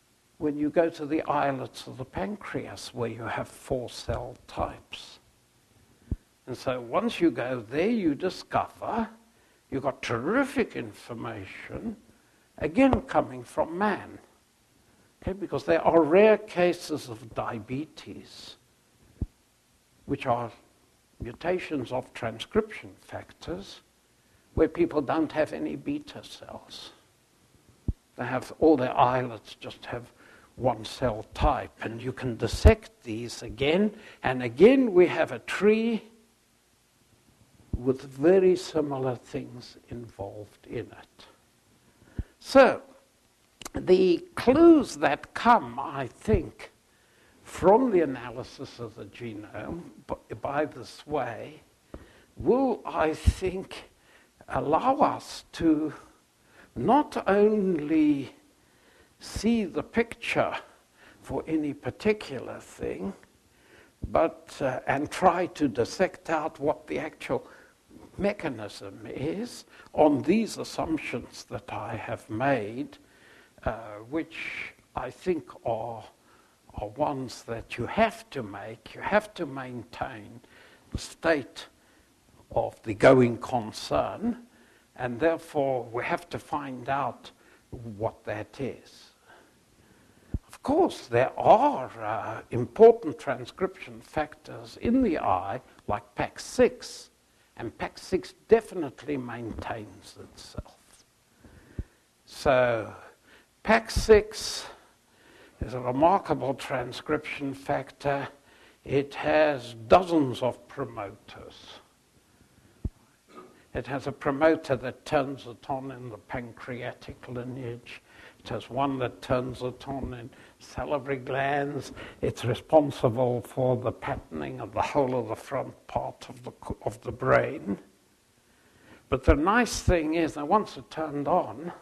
when you go to the islets of the pancreas where you have four cell types. And so once you go there, you discover you've got terrific information, again coming from man. Okay, because there are rare cases of diabetes, which are mutations of transcription factors, where people don't have any beta cells. They have, all their islets just have one cell type, and you can dissect these again, and again we have a tree with very similar things involved in it. So, the clues that come, I think, from the analysis of the genome by this way will, I think, allow us to not only see the picture for any particular thing, but uh, and try to dissect out what the actual mechanism is on these assumptions that I have made, uh, which I think are, are ones that you have to make. You have to maintain the state of the going concern, and therefore we have to find out what that is. Of course, there are uh, important transcription factors in the eye, like P A X six, and P A X six definitely maintains itself. So, P A X six is a remarkable transcription factor. It has dozens of promoters. It has a promoter that turns it on in the pancreatic lineage. It has one that turns it on in salivary glands. It's responsible for the patterning of the whole of the front part of the, of the brain. But the nice thing is that once it's turned on,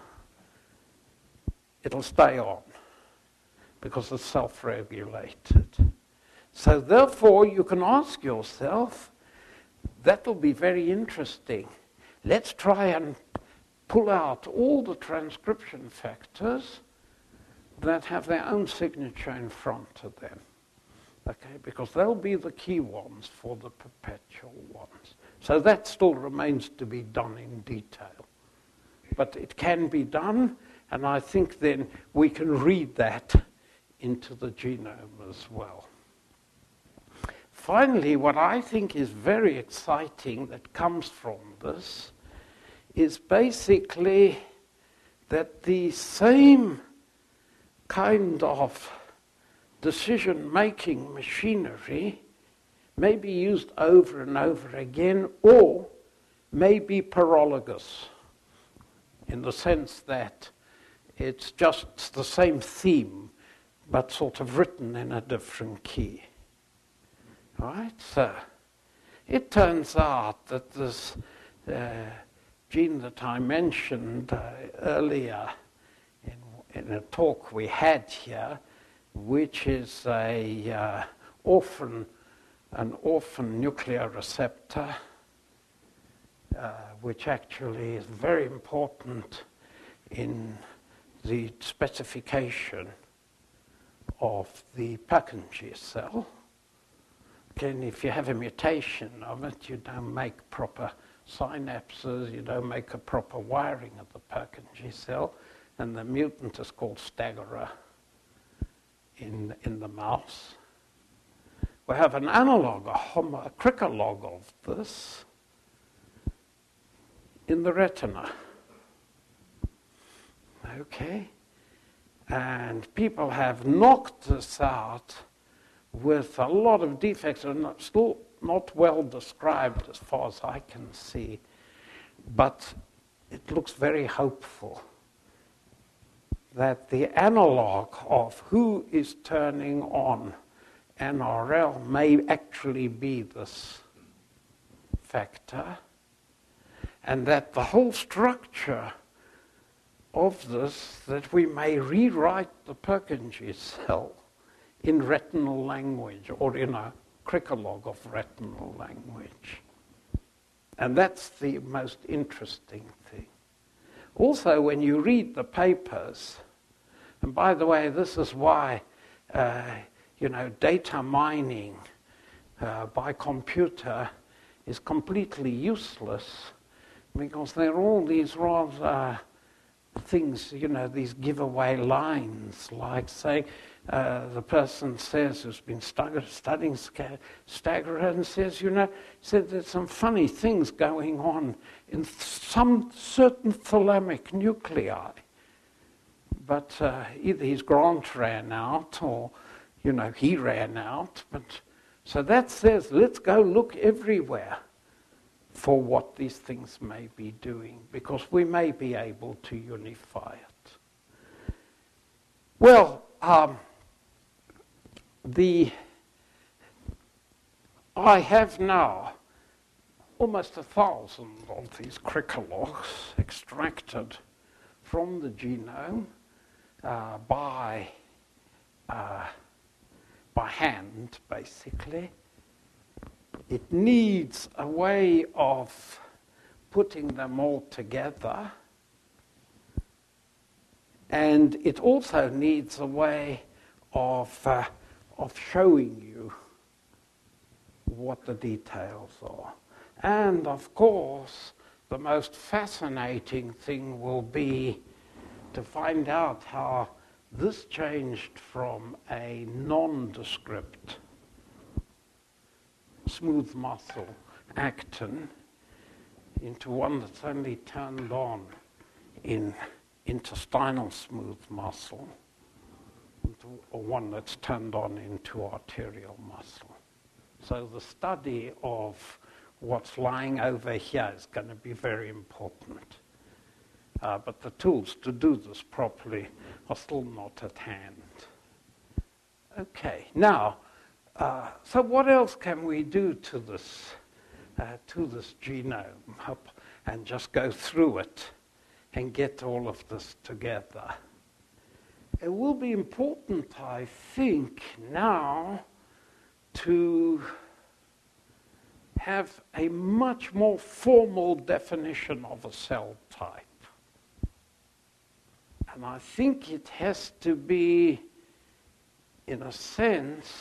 it'll stay on because it's self-regulated. So therefore, you can ask yourself, that'll be very interesting. Let's try and pull out all the transcription factors that have their own signature in front of them. Okay, because they'll be the key ones for the perpetual ones. So that still remains to be done in detail. But it can be done, and I think then we can read that into the genome as well. Finally, what I think is very exciting that comes from this is basically that the same kind of decision-making machinery may be used over and over again, or may be paralogous, in the sense that it's just the same theme, but sort of written in a different key. Right? So it turns out that this uh, gene that I mentioned uh, earlier in, in a talk we had here, which is a uh, orphan, an orphan nuclear receptor, uh, which actually is very important in the specification of the Purkinje cell. Again, if you have a mutation of it, you don't make proper synapses, you don't make a proper wiring of the Purkinje cell, and the mutant is called Staggerer in, in the mouse. We have an analog, a, homo, a cricalog of this in the retina. Okay? And people have knocked this out with a lot of defects that are not, still not well described as far as I can see. But it looks very hopeful that the analog of who is turning on N R L may actually be this factor, and that the whole structure of this, that we may rewrite the Purkinje cell in retinal language, or in a cricalog of retinal language. And that's the most interesting thing. Also, when you read the papers And by the way, this is why, uh, you know, data mining uh, by computer is completely useless, because there are all these rather things, you know, these giveaway lines, like saying, uh, the person says, who's been stagger, studying Staggerer, and says, you know, said there's some funny things going on in th- some certain thalamic nuclei. But uh, either his grant ran out, or, you know, he ran out. But so that says, let's go look everywhere for what these things may be doing, because we may be able to unify it. Well, um, the I have now almost a thousand of these cricker logs extracted from the genome uh, by uh, by hand, basically. It needs a way of putting them all together, and it also needs a way of uh, of showing you what the details are. And of course, the most fascinating thing will be to find out how this changed from a nondescript smooth muscle, actin, into one that's only turned on in intestinal smooth muscle, or one that's turned on into arterial muscle. So the study of what's lying over here is going to be very important. Uh, but the tools to do this properly are still not at hand. Okay, now, uh, so what else can we do to this, uh, to this genome, and just go through it and get all of this together? It will be important, I think, now to have a much more formal definition of a cell type. And I think it has to be, in a sense,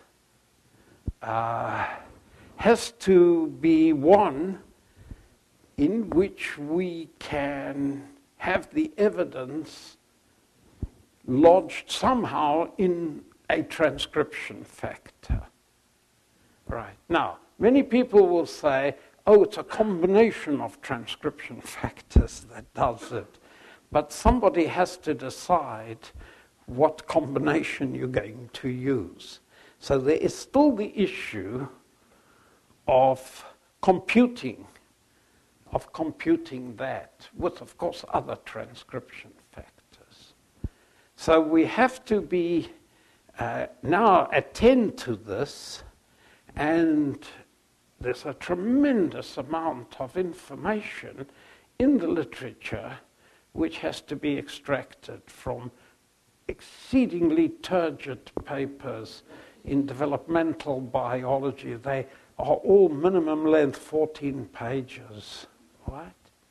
uh, has to be one in which we can have the evidence lodged somehow in a transcription factor. Right. Now, many people will say, oh, it's a combination of transcription factors that does it. But somebody has to decide what combination you're going to use. So there is still the issue of computing, of computing that with, of course, other transcription factors. So we have to be uh, now attend to this, and there's a tremendous amount of information in the literature which has to be extracted from exceedingly turgid papers in developmental biology. They are all minimum length, fourteen pages, right?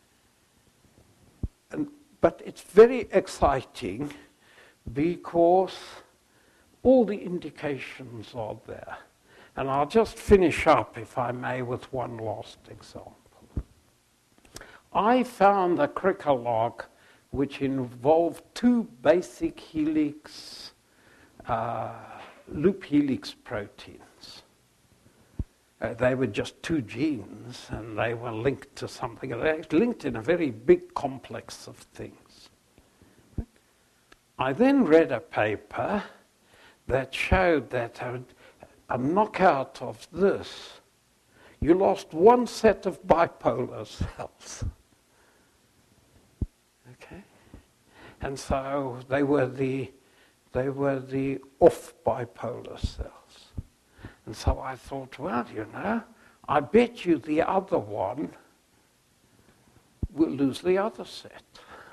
And, but it's very exciting because all the indications are there. And I'll just finish up, if I may, with one last example. I found a cricker log which involved two basic helix, uh, loop helix proteins. Uh, they were just two genes, and they were linked to something. They were linked in a very big complex of things. I then read a paper that showed that a, a knockout of this, you lost one set of bipolar cells. Okay? And so they were the they were the off bipolar cells. And so I thought, well, you know, I bet you the other one will lose the other set.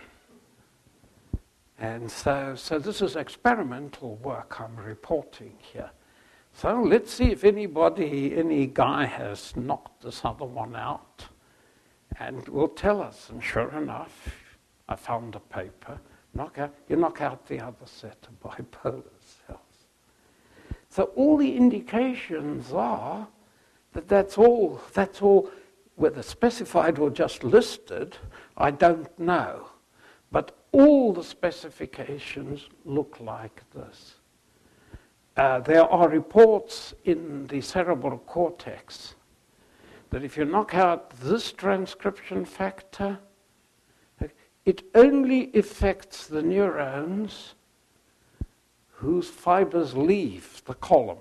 And so, so this is experimental work I'm reporting here. So let's see if anybody, any guy has knocked this other one out and will tell us. And sure enough, I found a paper Knock out, you knock out the other set of bipolar cells. So all the indications are that that's all, that's all, whether specified or just listed, I don't know. But all the specifications look like this. Uh, there are reports in the cerebral cortex that if you knock out this transcription factor, it only affects the neurons whose fibers leave the column.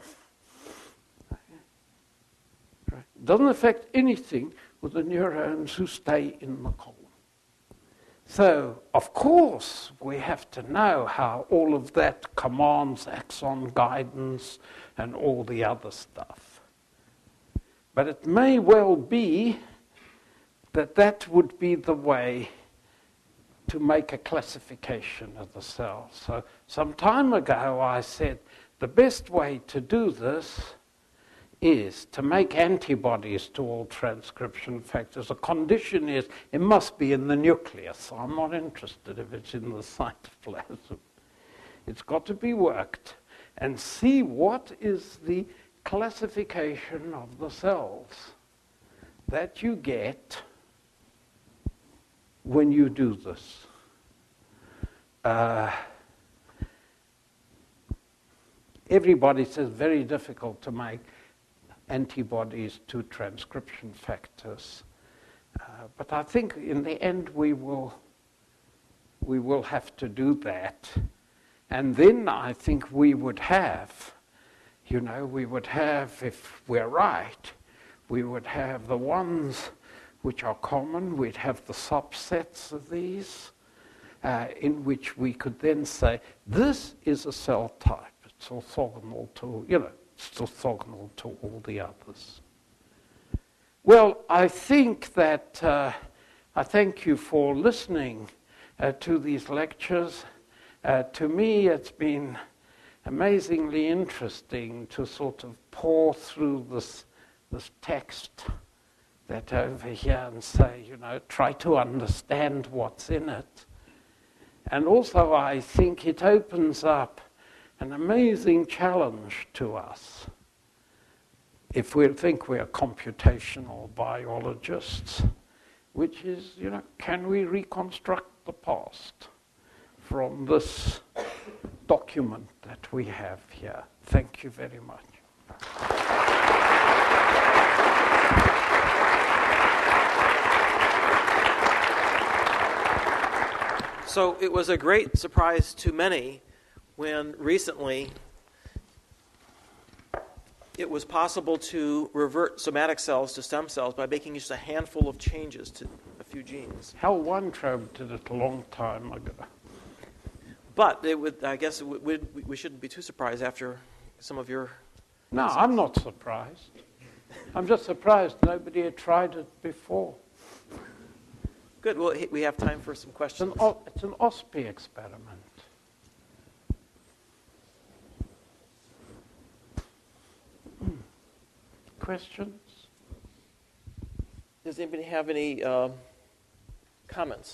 Right? It doesn't affect anything with the neurons who stay in the column. So, of course, we have to know how all of that commands axon guidance and all the other stuff. But it may well be that that would be the way to make a classification of the cells. So some time ago I said the best way to do this is to make antibodies to all transcription factors. The condition is it must be in the nucleus. I'm not interested if it's in the cytoplasm. It's got to be worked and see what is the classification of the cells that you get when you do this. Uh, everybody says very difficult to make antibodies to transcription factors. Uh, but I think in the end we will, we will have to do that. And then I think we would have, you know, we would have, if we're right, we would have the ones which are common, we'd have the subsets of these, uh, in which we could then say, this is a cell type. It's orthogonal to, you know, it's orthogonal to all the others. Well, I think that, uh, I thank you for listening uh, to these lectures. Uh, to me, it's been amazingly interesting to sort of pour through this, this text that over here and say, you know, try to understand what's in it. And also I think it opens up an amazing challenge to us if we think we're computational biologists, which is, you know, can we reconstruct the past from this document that we have here? Thank you very much. So it was a great surprise to many when recently it was possible to revert somatic cells to stem cells by making just a handful of changes to a few genes. Hal Weintraub did it a long time ago. But it would, I guess it would, we shouldn't be too surprised after some of your... No, insights. I'm not surprised. I'm just surprised nobody had tried it before. Good. Well, we have time for some questions. It's an, it's an O S P I experiment. Questions? Does anybody have any uh, comments?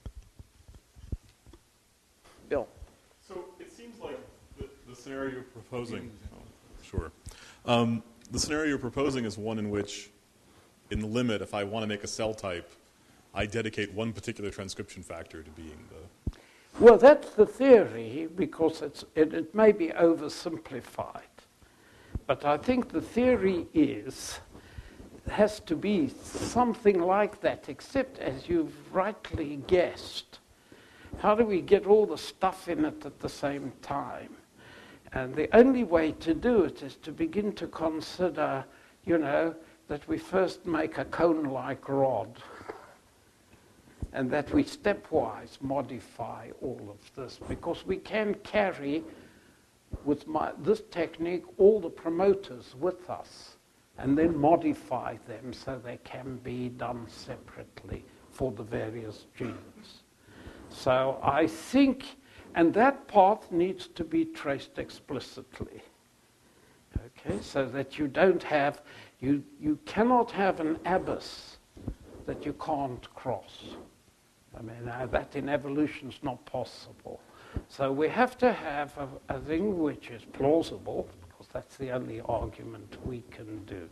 Bill. So it seems like the, the scenario you're proposing, oh, sure. Um, the scenario you're proposing is one in which, in the limit, if I want to make a cell type, I dedicate one particular transcription factor to being the... Well, that's the theory, because it's, it, it may be oversimplified. But I think the theory is, has to be something like that, except as you've rightly guessed, how do we get all the stuff in it at the same time? And the only way to do it is to begin to consider, you know, that we first make a cone-like rod, and that we stepwise modify all of this, because we can carry, with my, this technique, all the promoters with us, and then modify them so they can be done separately for the various genes. So I think, and that path needs to be traced explicitly, okay, so that you don't have, you, you cannot have an abyss that you can't cross. I mean, uh, that in evolution is not possible. So we have to have a, a thing which is plausible, because that's the only argument we can do.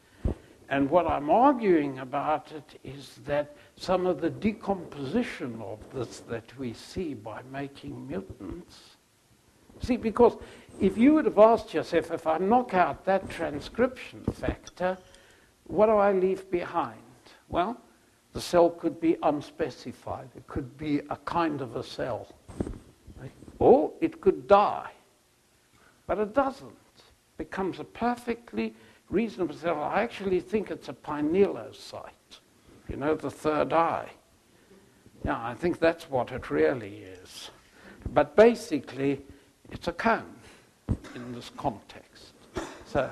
And what I'm arguing about it is that some of the decomposition of this that we see by making mutants. See, because if you would have asked yourself, if I knock out that transcription factor, what do I leave behind? Well, the cell could be unspecified. It could be a kind of a cell. Right? Or it could die. But it doesn't. It becomes a perfectly reasonable cell. I actually think it's a pinealocyte. You know, the third eye. Yeah, I think that's what it really is. But basically, it's a cone in this context. So,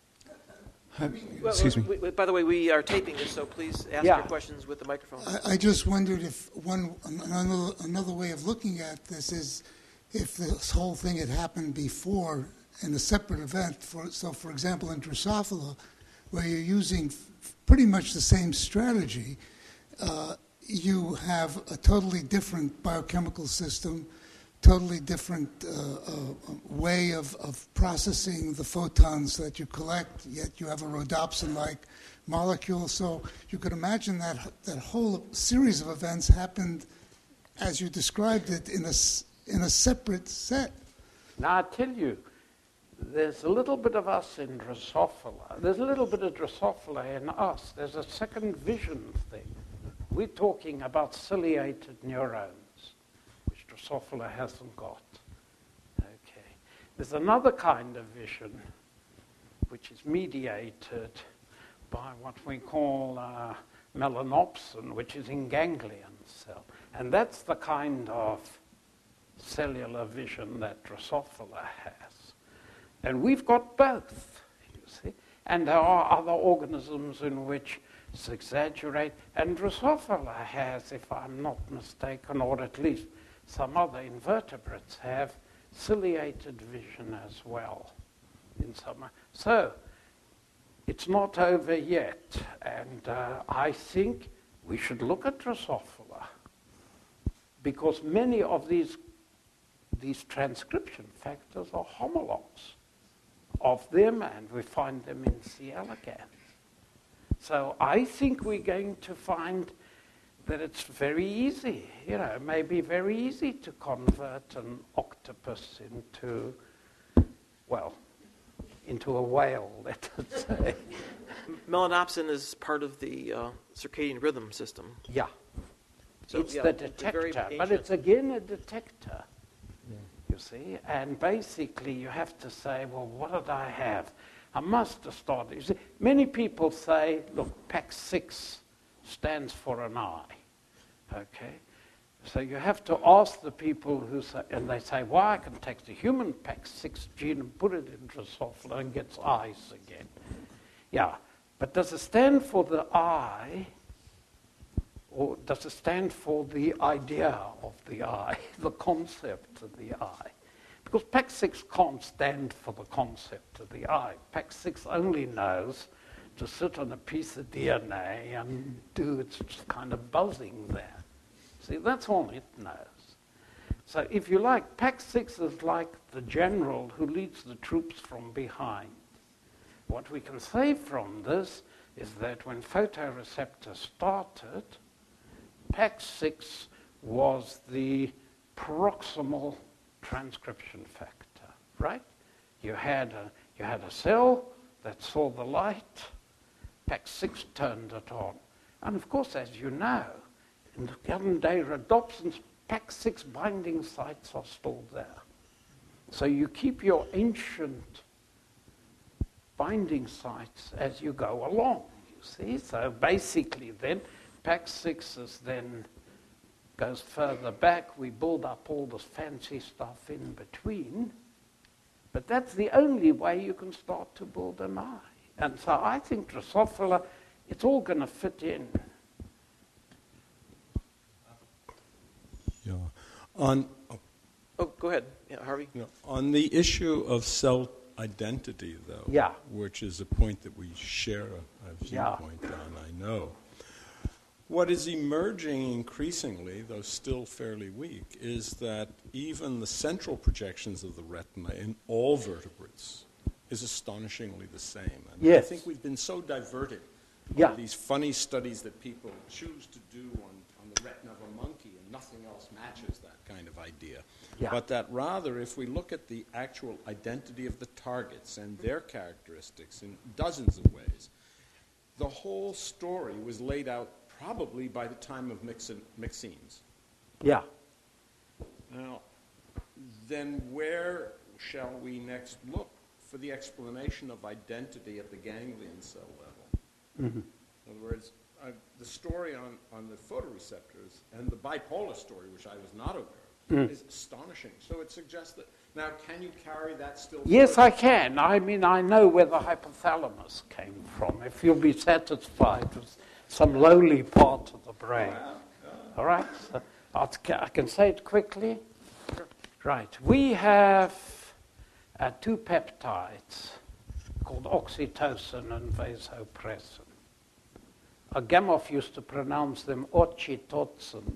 well, excuse me. We, by the way, we are taping this, so please ask Yeah. your questions with the microphone. I, I just wondered if one another, another way of looking at this is if this whole thing had happened before in a separate event. For, so, for example, in Drosophila, where you're using f- pretty much the same strategy, uh, you have a totally different biochemical system, totally different uh, uh, way of, of processing the photons that you collect, yet you have a rhodopsin-like molecule. So you could imagine that that whole series of events happened, as you described it, in a, in a separate set. now I tell you, there's a little bit of us in Drosophila. There's a little bit of Drosophila in us. There's a second vision thing. We're talking about ciliated neurons, which Drosophila hasn't got. Okay. There's another kind of vision, which is mediated by what we call uh, melanopsin, which is in ganglion cell. And that's the kind of cellular vision that Drosophila has. And we've got both, you see. And there are other organisms in which it's exaggerate. And Drosophila has, if I'm not mistaken, or at least some other invertebrates have, ciliated vision as well. In some. So it's not over yet. And uh, I think we should look at Drosophila, because many of these, these transcription factors are homologs of them, and we find them in C. elegans. So I think we're going to find that it's very easy, you know, it may be very easy to convert an octopus into, well, into a whale, let us say. Melanopsin is part of the uh, circadian rhythm system. Yeah. So, it's yeah, the it's a very detector, but ancient- it's again a detector. You see, and basically you have to say, well, what did I have? I must have started. You see, many people say, look, P A X six stands for an eye. Okay? So you have to ask the people who say, and they say, well, I can take the human P A X six gene and put it in Drosophila and gets eyes again. Yeah, but does it stand for the eye, or does it stand for the idea of the eye, the concept of the eye? Because P A X six can't stand for the concept of the eye. P A X six only knows to sit on a piece of D N A and do its kind of buzzing there. See, that's all it knows. So if you like, P A X six is like the general who leads the troops from behind. What we can say from this is that when photoreceptors started, P A X six was the proximal transcription factor, right? You had a, you had a cell that saw the light, P A X six turned it on. And of course, as you know, in the modern day rhodopsins, P A X six binding sites are still there. So you keep your ancient binding sites as you go along, you see? So basically then, P A X six is then goes further back. We build up all this fancy stuff in between. But that's the only way you can start to build an eye. And so I think Drosophila, it's all going to fit in. Yeah. On, oh, Oh, go ahead, yeah, Harvey. you know, on the issue of cell identity, though, Yeah. which is a point that we share a, a Yeah. viewpoint on, I know. What is emerging increasingly, though still fairly weak, is that even the central projections of the retina in all vertebrates is astonishingly the same. And yes. I think we've been so diverted yeah. by these funny studies that people choose to do on, on the retina of a monkey, and nothing else matches that kind of idea. Yeah. But that rather, if we look at the actual identity of the targets and their characteristics in dozens of ways, the whole story was laid out probably by the time of Mixin, Mixines. Yeah. Now, then where shall we next look for the explanation of identity at the ganglion cell level? Mm-hmm. In other words, uh, the story on, on the photoreceptors and the bipolar story, which I was not aware of, mm. is astonishing. So it suggests that, now can you carry that still? Yes, further? I can. I mean, I know where the hypothalamus came from, if you'll be satisfied with some lowly part of the brain. Oh, yeah, yeah. All right? So I'll, I can say it quickly. Right. We have uh, two peptides called oxytocin and vasopressin. Uh, Gamow used to pronounce them oxytocin.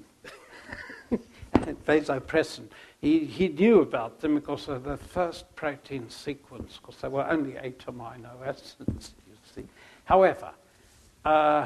Vasopressin. He, he knew about them because of the first protein sequence, because there were only eight amino acids, you see. However, uh,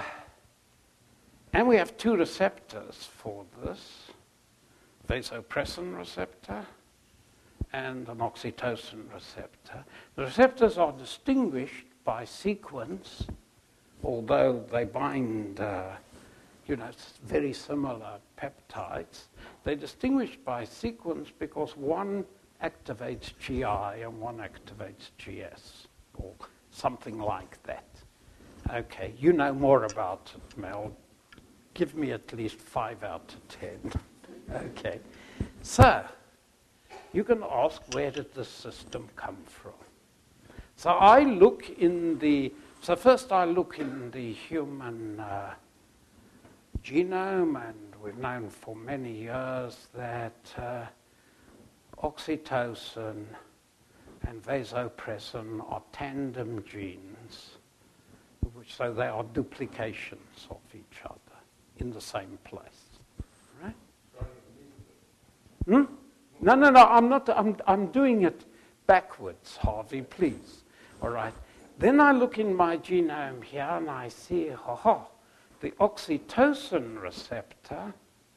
and we have two receptors for this, vasopressin receptor and an oxytocin receptor. The receptors are distinguished by sequence, although they bind, uh, you know, very similar peptides. They're distinguished by sequence because one activates G I and one activates G S, or something like that. Okay, you know more about it, Mel. Give me at least five out of ten. Okay. So, you can ask, where did this system come from? So I look in the, so first I look in the human uh, genome, and we've known for many years that uh, oxytocin and vasopressin are tandem genes, which, so they are duplications of each other in the same place, right? Hmm? No, no, no, I'm not, I'm, I'm doing it backwards, Harvey, please. All right. Then I look in my genome here and I see, ha ha, the oxytocin receptor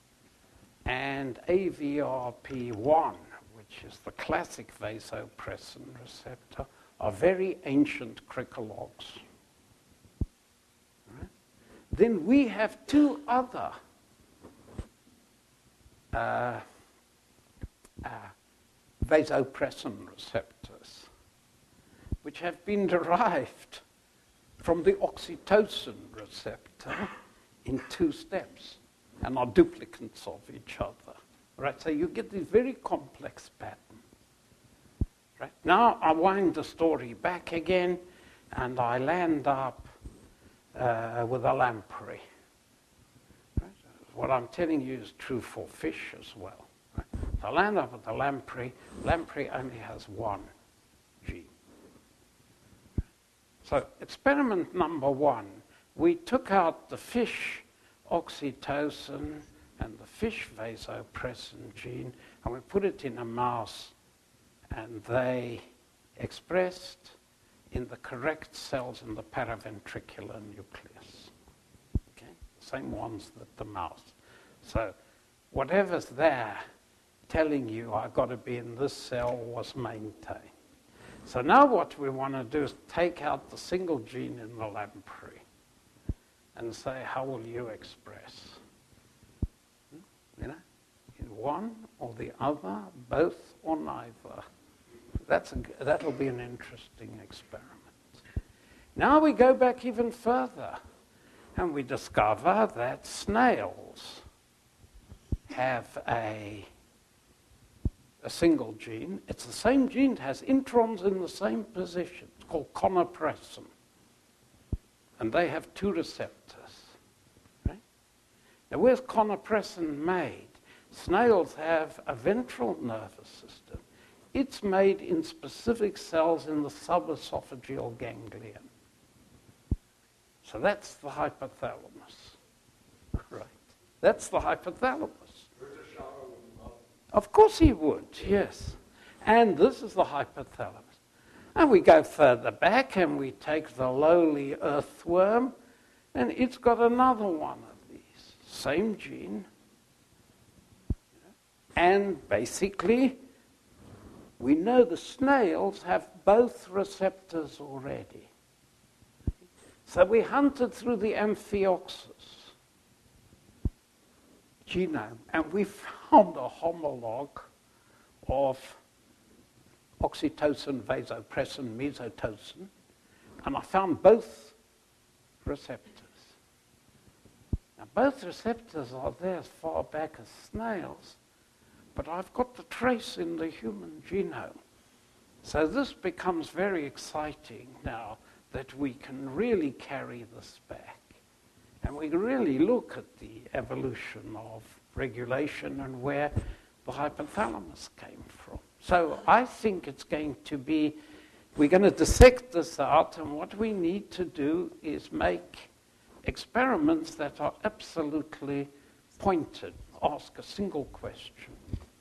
and A V R P one, which is the classic vasopressin receptor, are very ancient crickalogs. Right? Then we have two other uh, uh, vasopressin receptors, which have been derived from the oxytocin receptor in two steps and are duplicates of each other. Right? So you get this very complex pattern. Right? Now I wind the story back again and I land up uh, with a lamprey. Right? What I'm telling you is true for fish as well. Right? So I land up with the lamprey. Lamprey only has one gene. So experiment number one, we took out the fish oxytocin and the fish vasopressin gene, and we put it in a mouse, and they expressed in the correct cells in the paraventricular nucleus. Okay? Same ones that the mouse. So whatever's there telling you I've got to be in this cell was maintained. So now what we want to do is take out the single gene in the lamprey and say, how will you express? You know, in one or the other, both or neither. That's a, that'll be an interesting experiment. Now we go back even further and we discover that snails have a a single gene. It's the same gene, it has introns in the same position. It's called conopressin. And they have two receptors. Right? Now, where's conopressin made? Snails have a ventral nervous system. It's made in specific cells in the subesophageal ganglion. So that's the hypothalamus. Right. That's the hypothalamus. Of course he would, yes. And this is the hypothalamus. And we go further back and we take the lowly earthworm, and it's got another one of these. Same gene. And basically, we know the snails have both receptors already. So we hunted through the Amphioxus genome, and we found a homologue of oxytocin, vasopressin, mesotocin, and I found both receptors. Now, both receptors are there as far back as snails, but I've got the trace in the human genome. So this becomes very exciting now that we can really carry this back. And we really look at the evolution of regulation and where the hypothalamus came from. So I think it's going to be, we're going to dissect this out, and what we need to do is make experiments that are absolutely pointed. Ask a single question.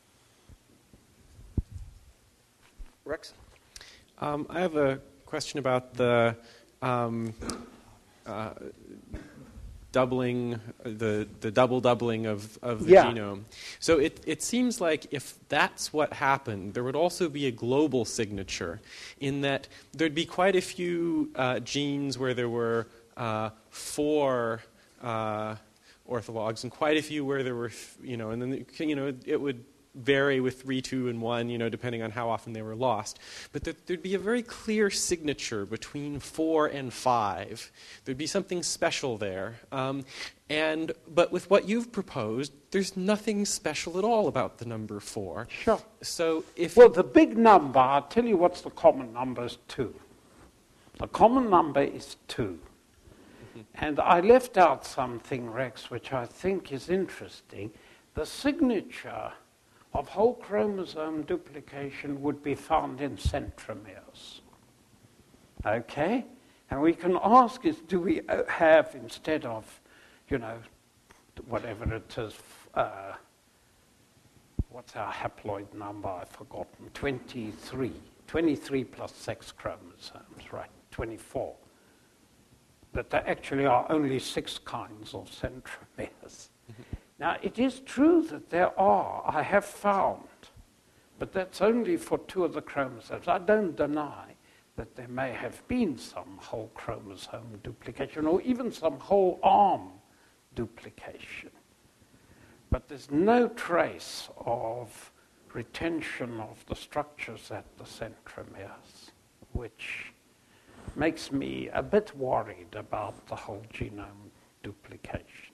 Rex? Um, I have a question about the um, uh, doubling, the the double doubling of, of the yeah. genome. So it, it seems like if that's what happened, there would also be a global signature in that there'd be quite a few uh, genes where there were uh, four uh, orthologs and quite a few where there were, you know, and then, you know, it would vary with three, two, and one, you know, depending on how often they were lost. But there, there'd be a very clear signature between four and five. There'd be something special there. Um, and but with what you've proposed, there's nothing special at all about the number four. Sure. So if well, the big number, I'll tell you what's the common number is two. The common number is two. Mm-hmm. And I left out something, Rex, which I think is interesting. The signature of whole chromosome duplication would be found in centromeres. Okay? And we can ask is, do we have, instead of, you know, whatever it is, uh, what's our haploid number? I've forgotten. twenty-three. twenty-three plus sex chromosomes, right? twenty-four. But there actually are only six kinds of centromeres. Now, it is true that there are, I have found, but that's only for two of the chromosomes. I don't deny that there may have been some whole chromosome duplication or even some whole arm duplication. But there's no trace of retention of the structures at the centromeres, which makes me a bit worried about the whole genome duplication.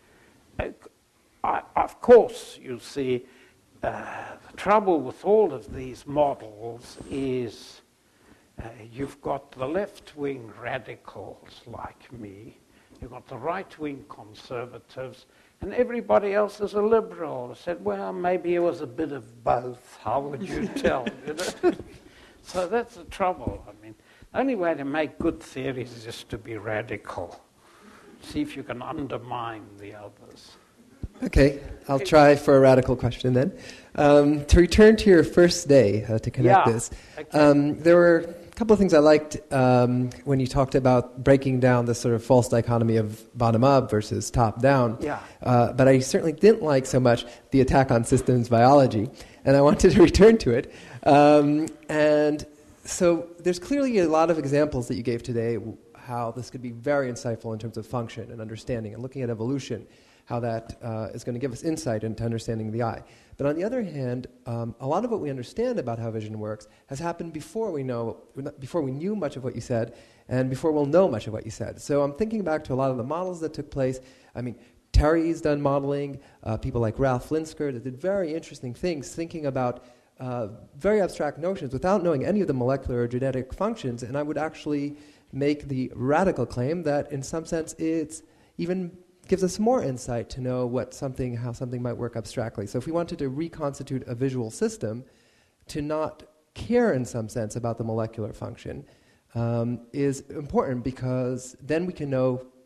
I, of course, you see, uh, the trouble with all of these models is uh, you've got the left-wing radicals like me, you've got the right-wing conservatives, and everybody else is a liberal. I said, well, maybe it was a bit of both. How would you tell? You know? So that's the trouble. I mean, the only way to make good theories is just to be radical. See if you can undermine the others. Okay, I'll try for a radical question then. Um, to return to your first day, uh, to connect yeah, this, okay. um, there were a couple of things I liked um, when you talked about breaking down this sort of false dichotomy of bottom-up versus top-down. Yeah. Uh, but I certainly didn't like so much the attack on systems biology, and I wanted to return to it. Um, and so there's clearly a lot of examples that you gave today how this could be very insightful in terms of function and understanding and looking at evolution, how that uh, is going to give us insight into understanding the eye. But on the other hand, um, a lot of what we understand about how vision works has happened before we know, before we knew much of what you said, and before we'll know much of what you said. So I'm thinking back to a lot of the models that took place. I mean, Terry's done modeling, uh, people like Ralph Linsker that did very interesting things, thinking about uh, very abstract notions without knowing any of the molecular or genetic functions, and I would actually make the radical claim that in some sense it's even gives us more insight to know what something, how something might work abstractly. So if we wanted to reconstitute a visual system, to not care in some sense about the molecular function um, is important, because then we can know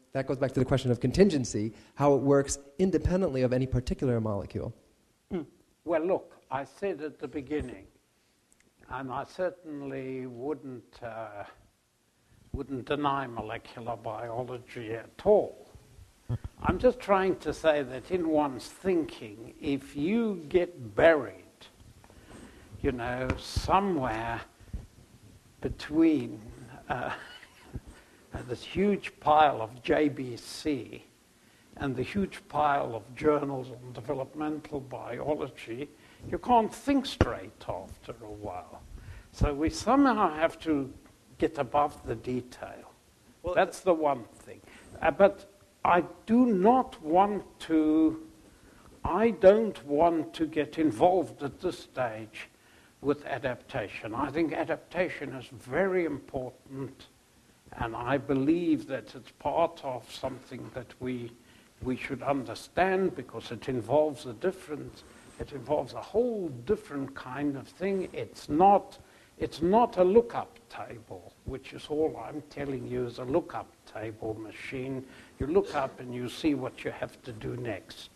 that goes back to the question of contingency, how it works independently of any particular molecule. Mm. Well, look, I said at the beginning, and I certainly wouldn't uh, wouldn't deny molecular biology at all. I'm just trying to say that in one's thinking, if you get buried, you know, somewhere between uh, this huge pile of J B C and the huge pile of journals on developmental biology, you can't think straight after a while. So we somehow have to get above the detail. Well, that's the one thing. Uh, but I do not want to, I don't want to get involved at this stage with adaptation. I think adaptation is very important, and I believe that it's part of something that we we should understand, because it involves a different, it involves a whole different kind of thing. It's not, it's not a lookup table, which is all I'm telling you is a lookup table machine. You look up and you see what you have to do next.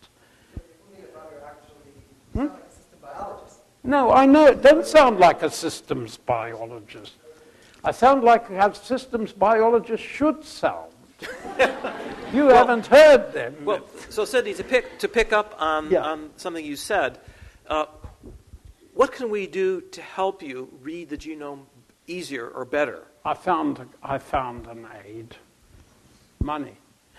Hmm? No, I know, it doesn't sound like a systems biologist. I sound like how systems biologists should sound. You well, haven't heard them. Well, so Sidney, to pick to pick up on, yeah. on something you said, uh, what can we do to help you read the genome easier or better? I found I found an aid. Money.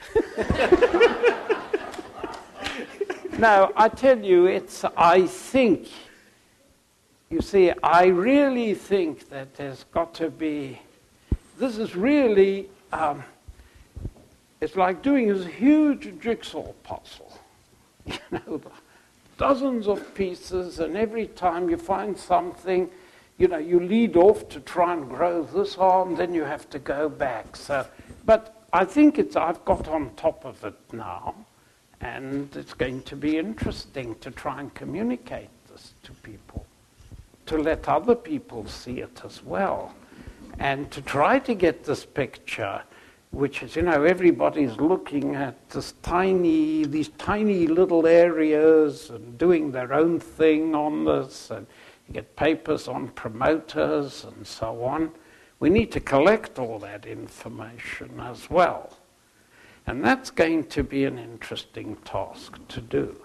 No, I tell you, it's. I think. You see, I really think that there's got to be. This is really. Um, It's like doing a huge jigsaw puzzle. You know, dozens of pieces, and every time you find something, you know, you lead off to try and grow this arm, then you have to go back. So, but I think it's, I've got on top of it now, and it's going to be interesting to try and communicate this to people, to let other people see it as well, and to try to get this picture, which is, you know, everybody's looking at this tiny, these tiny little areas and doing their own thing on this, and you get papers on promoters and so on. We need to collect all that information as well. And that's going to be an interesting task to do.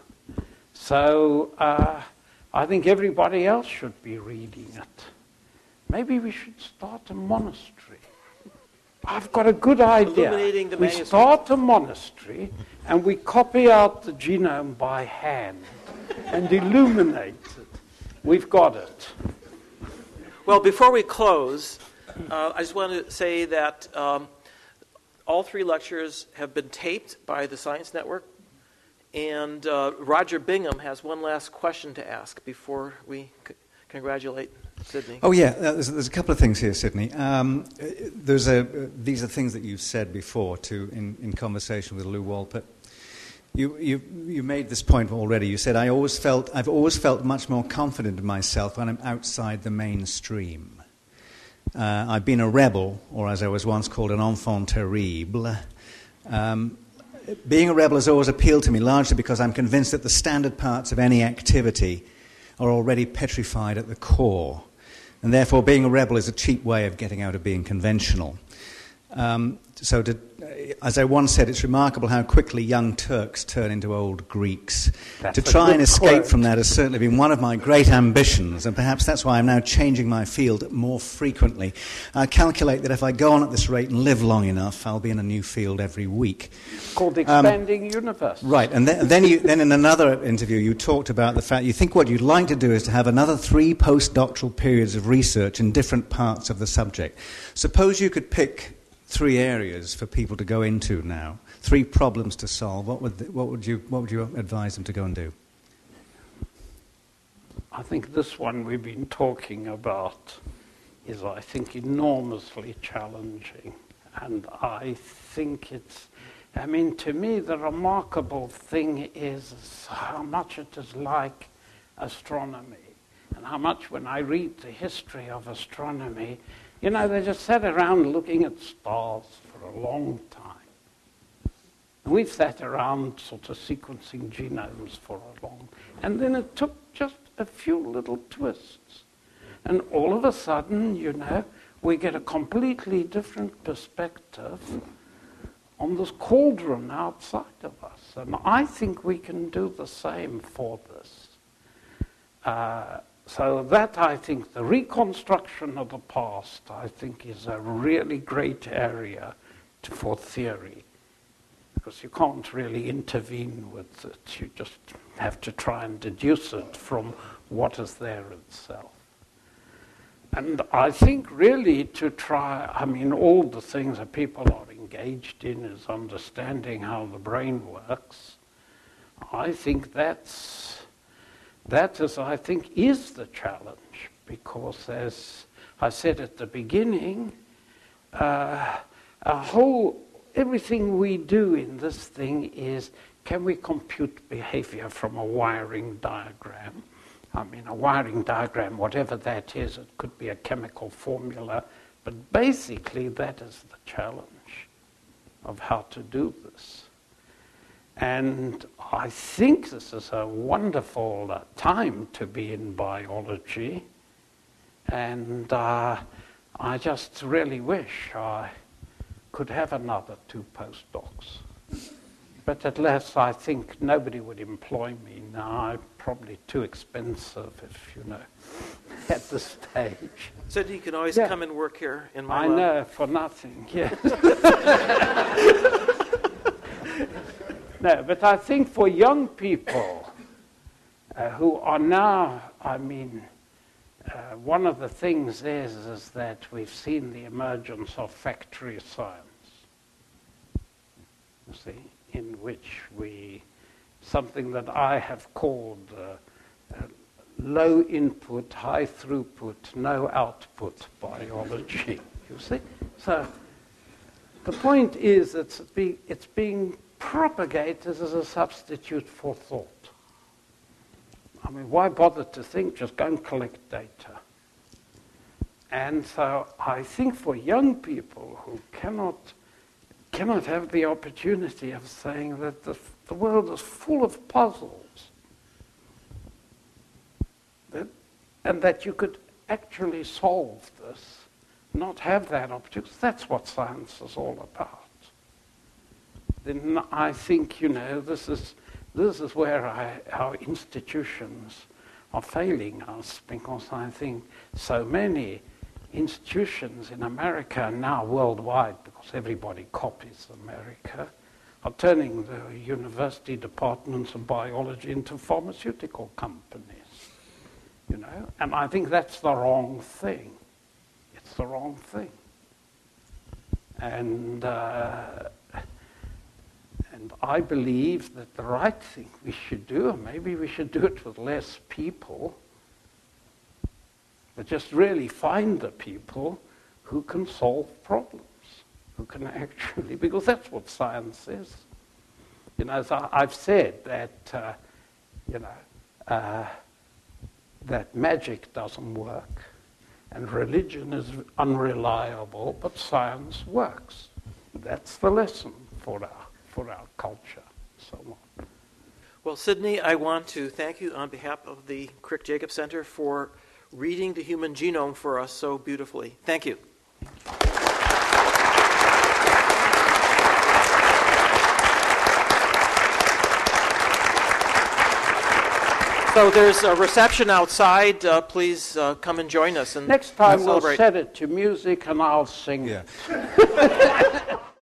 So uh, I think everybody else should be reading it. Maybe we should start a monastery. I've got a good idea. Illuminating the we manuscript. Start a monastery and we copy out the genome by hand and illuminate it. We've got it. Well, before we close, uh, I just want to say that um, all three lectures have been taped by the Science Network, and uh, Roger Bingham has one last question to ask before we c- congratulate Sidney. Oh yeah, uh, there's, there's a couple of things here, Sidney. Um, there's a, uh, these are things that you've said before too in, in conversation with Lou Walpert. You, you you made this point already. You said I always felt I've always felt much more confident in myself when I'm outside the mainstream. Uh, I've been a rebel, or as I was once called, an enfant terrible. Um, being a rebel has always appealed to me, largely because I'm convinced that the standard parts of any activity are already petrified at the core. And therefore, being a rebel is a cheap way of getting out of being conventional. Um, so, to, as I once said, it's remarkable how quickly young Turks turn into old Greeks. That's to try and escape quote. from that has certainly been one of my great ambitions, and perhaps that's why I'm now changing my field more frequently. I calculate that if I go on at this rate and live long enough, I'll be in a new field every week. Called the Expanding um, Universe. Right, and then, then, you, then in another interview you talked about the fact you think what you'd like to do is to have another three postdoctoral periods of research in different parts of the subject. Suppose you could pick three areas for people to go into now, three problems to solve. What would, th- what would you what would you advise them to go and do? I think this one we've been talking about is, I think, enormously challenging. And I think it's, I mean, to me, the remarkable thing is how much it is like astronomy, and how much when I read the history of astronomy, you know, they just sat around looking at stars for a long time. And we've sat around sort of sequencing genomes for a long, and then it took just a few little twists. And all of a sudden, you know, we get a completely different perspective on this cauldron outside of us. And I think we can do the same for this. Uh, so that, I think, the reconstruction of the past, I think, is a really great area to, for theory. Because you can't really intervene with it. You just have to try and deduce it from what is there itself. And I think really to try, I mean, all the things that people are engaged in is understanding how the brain works. I think that's, that is, I think, is the challenge. Because as I said at the beginning, uh, a whole, everything we do in this thing is, can we compute behavior from a wiring diagram? I mean, a wiring diagram, whatever that is, it could be a chemical formula, but basically that is the challenge of how to do this. And I think this is a wonderful uh, time to be in biology, and uh, I just really wish I could have another two postdocs. But at last, I think nobody would employ me now. I'm probably too expensive, if you know, at this stage. So you can always Yeah. come and work here in my I lab. know, for nothing, yes. No, but I think for young people uh, who are now, I mean, uh, one of the things is, is that we've seen the emergence of factory science. You see? In which we, something that I have called uh, uh, low input, high throughput, no output biology, you see? So the point is it's, be, it's being propagated as a substitute for thought. I mean, why bother to think? Just go and collect data. And so I think for young people who cannot cannot have the opportunity of saying that the, the world is full of puzzles, that, and that you could actually solve this, not have that opportunity. That's what science is all about. Then I think, you know, this is this is where I, our institutions are failing us, because I think so many institutions in America and now worldwide, because everybody copies America, are turning the university departments of biology into pharmaceutical companies, you know, and I think that's the wrong thing. It's the wrong thing. And uh, and I believe that the right thing we should do, or maybe we should do it with less people, but just really find the people who can solve problems, who can actually, because that's what science is. You know, as I, I've said that, uh, you know, uh, that magic doesn't work, and religion is unreliable, but science works. That's the lesson for our, for our culture, so on. Well, Sydney, I want to thank you on behalf of the Crick Jacobs Center for reading the human genome for us so beautifully. Thank you. So there's a reception outside. Uh, please uh, come and join us. And Next time we'll celebrate. set it to music and I'll sing. Yeah.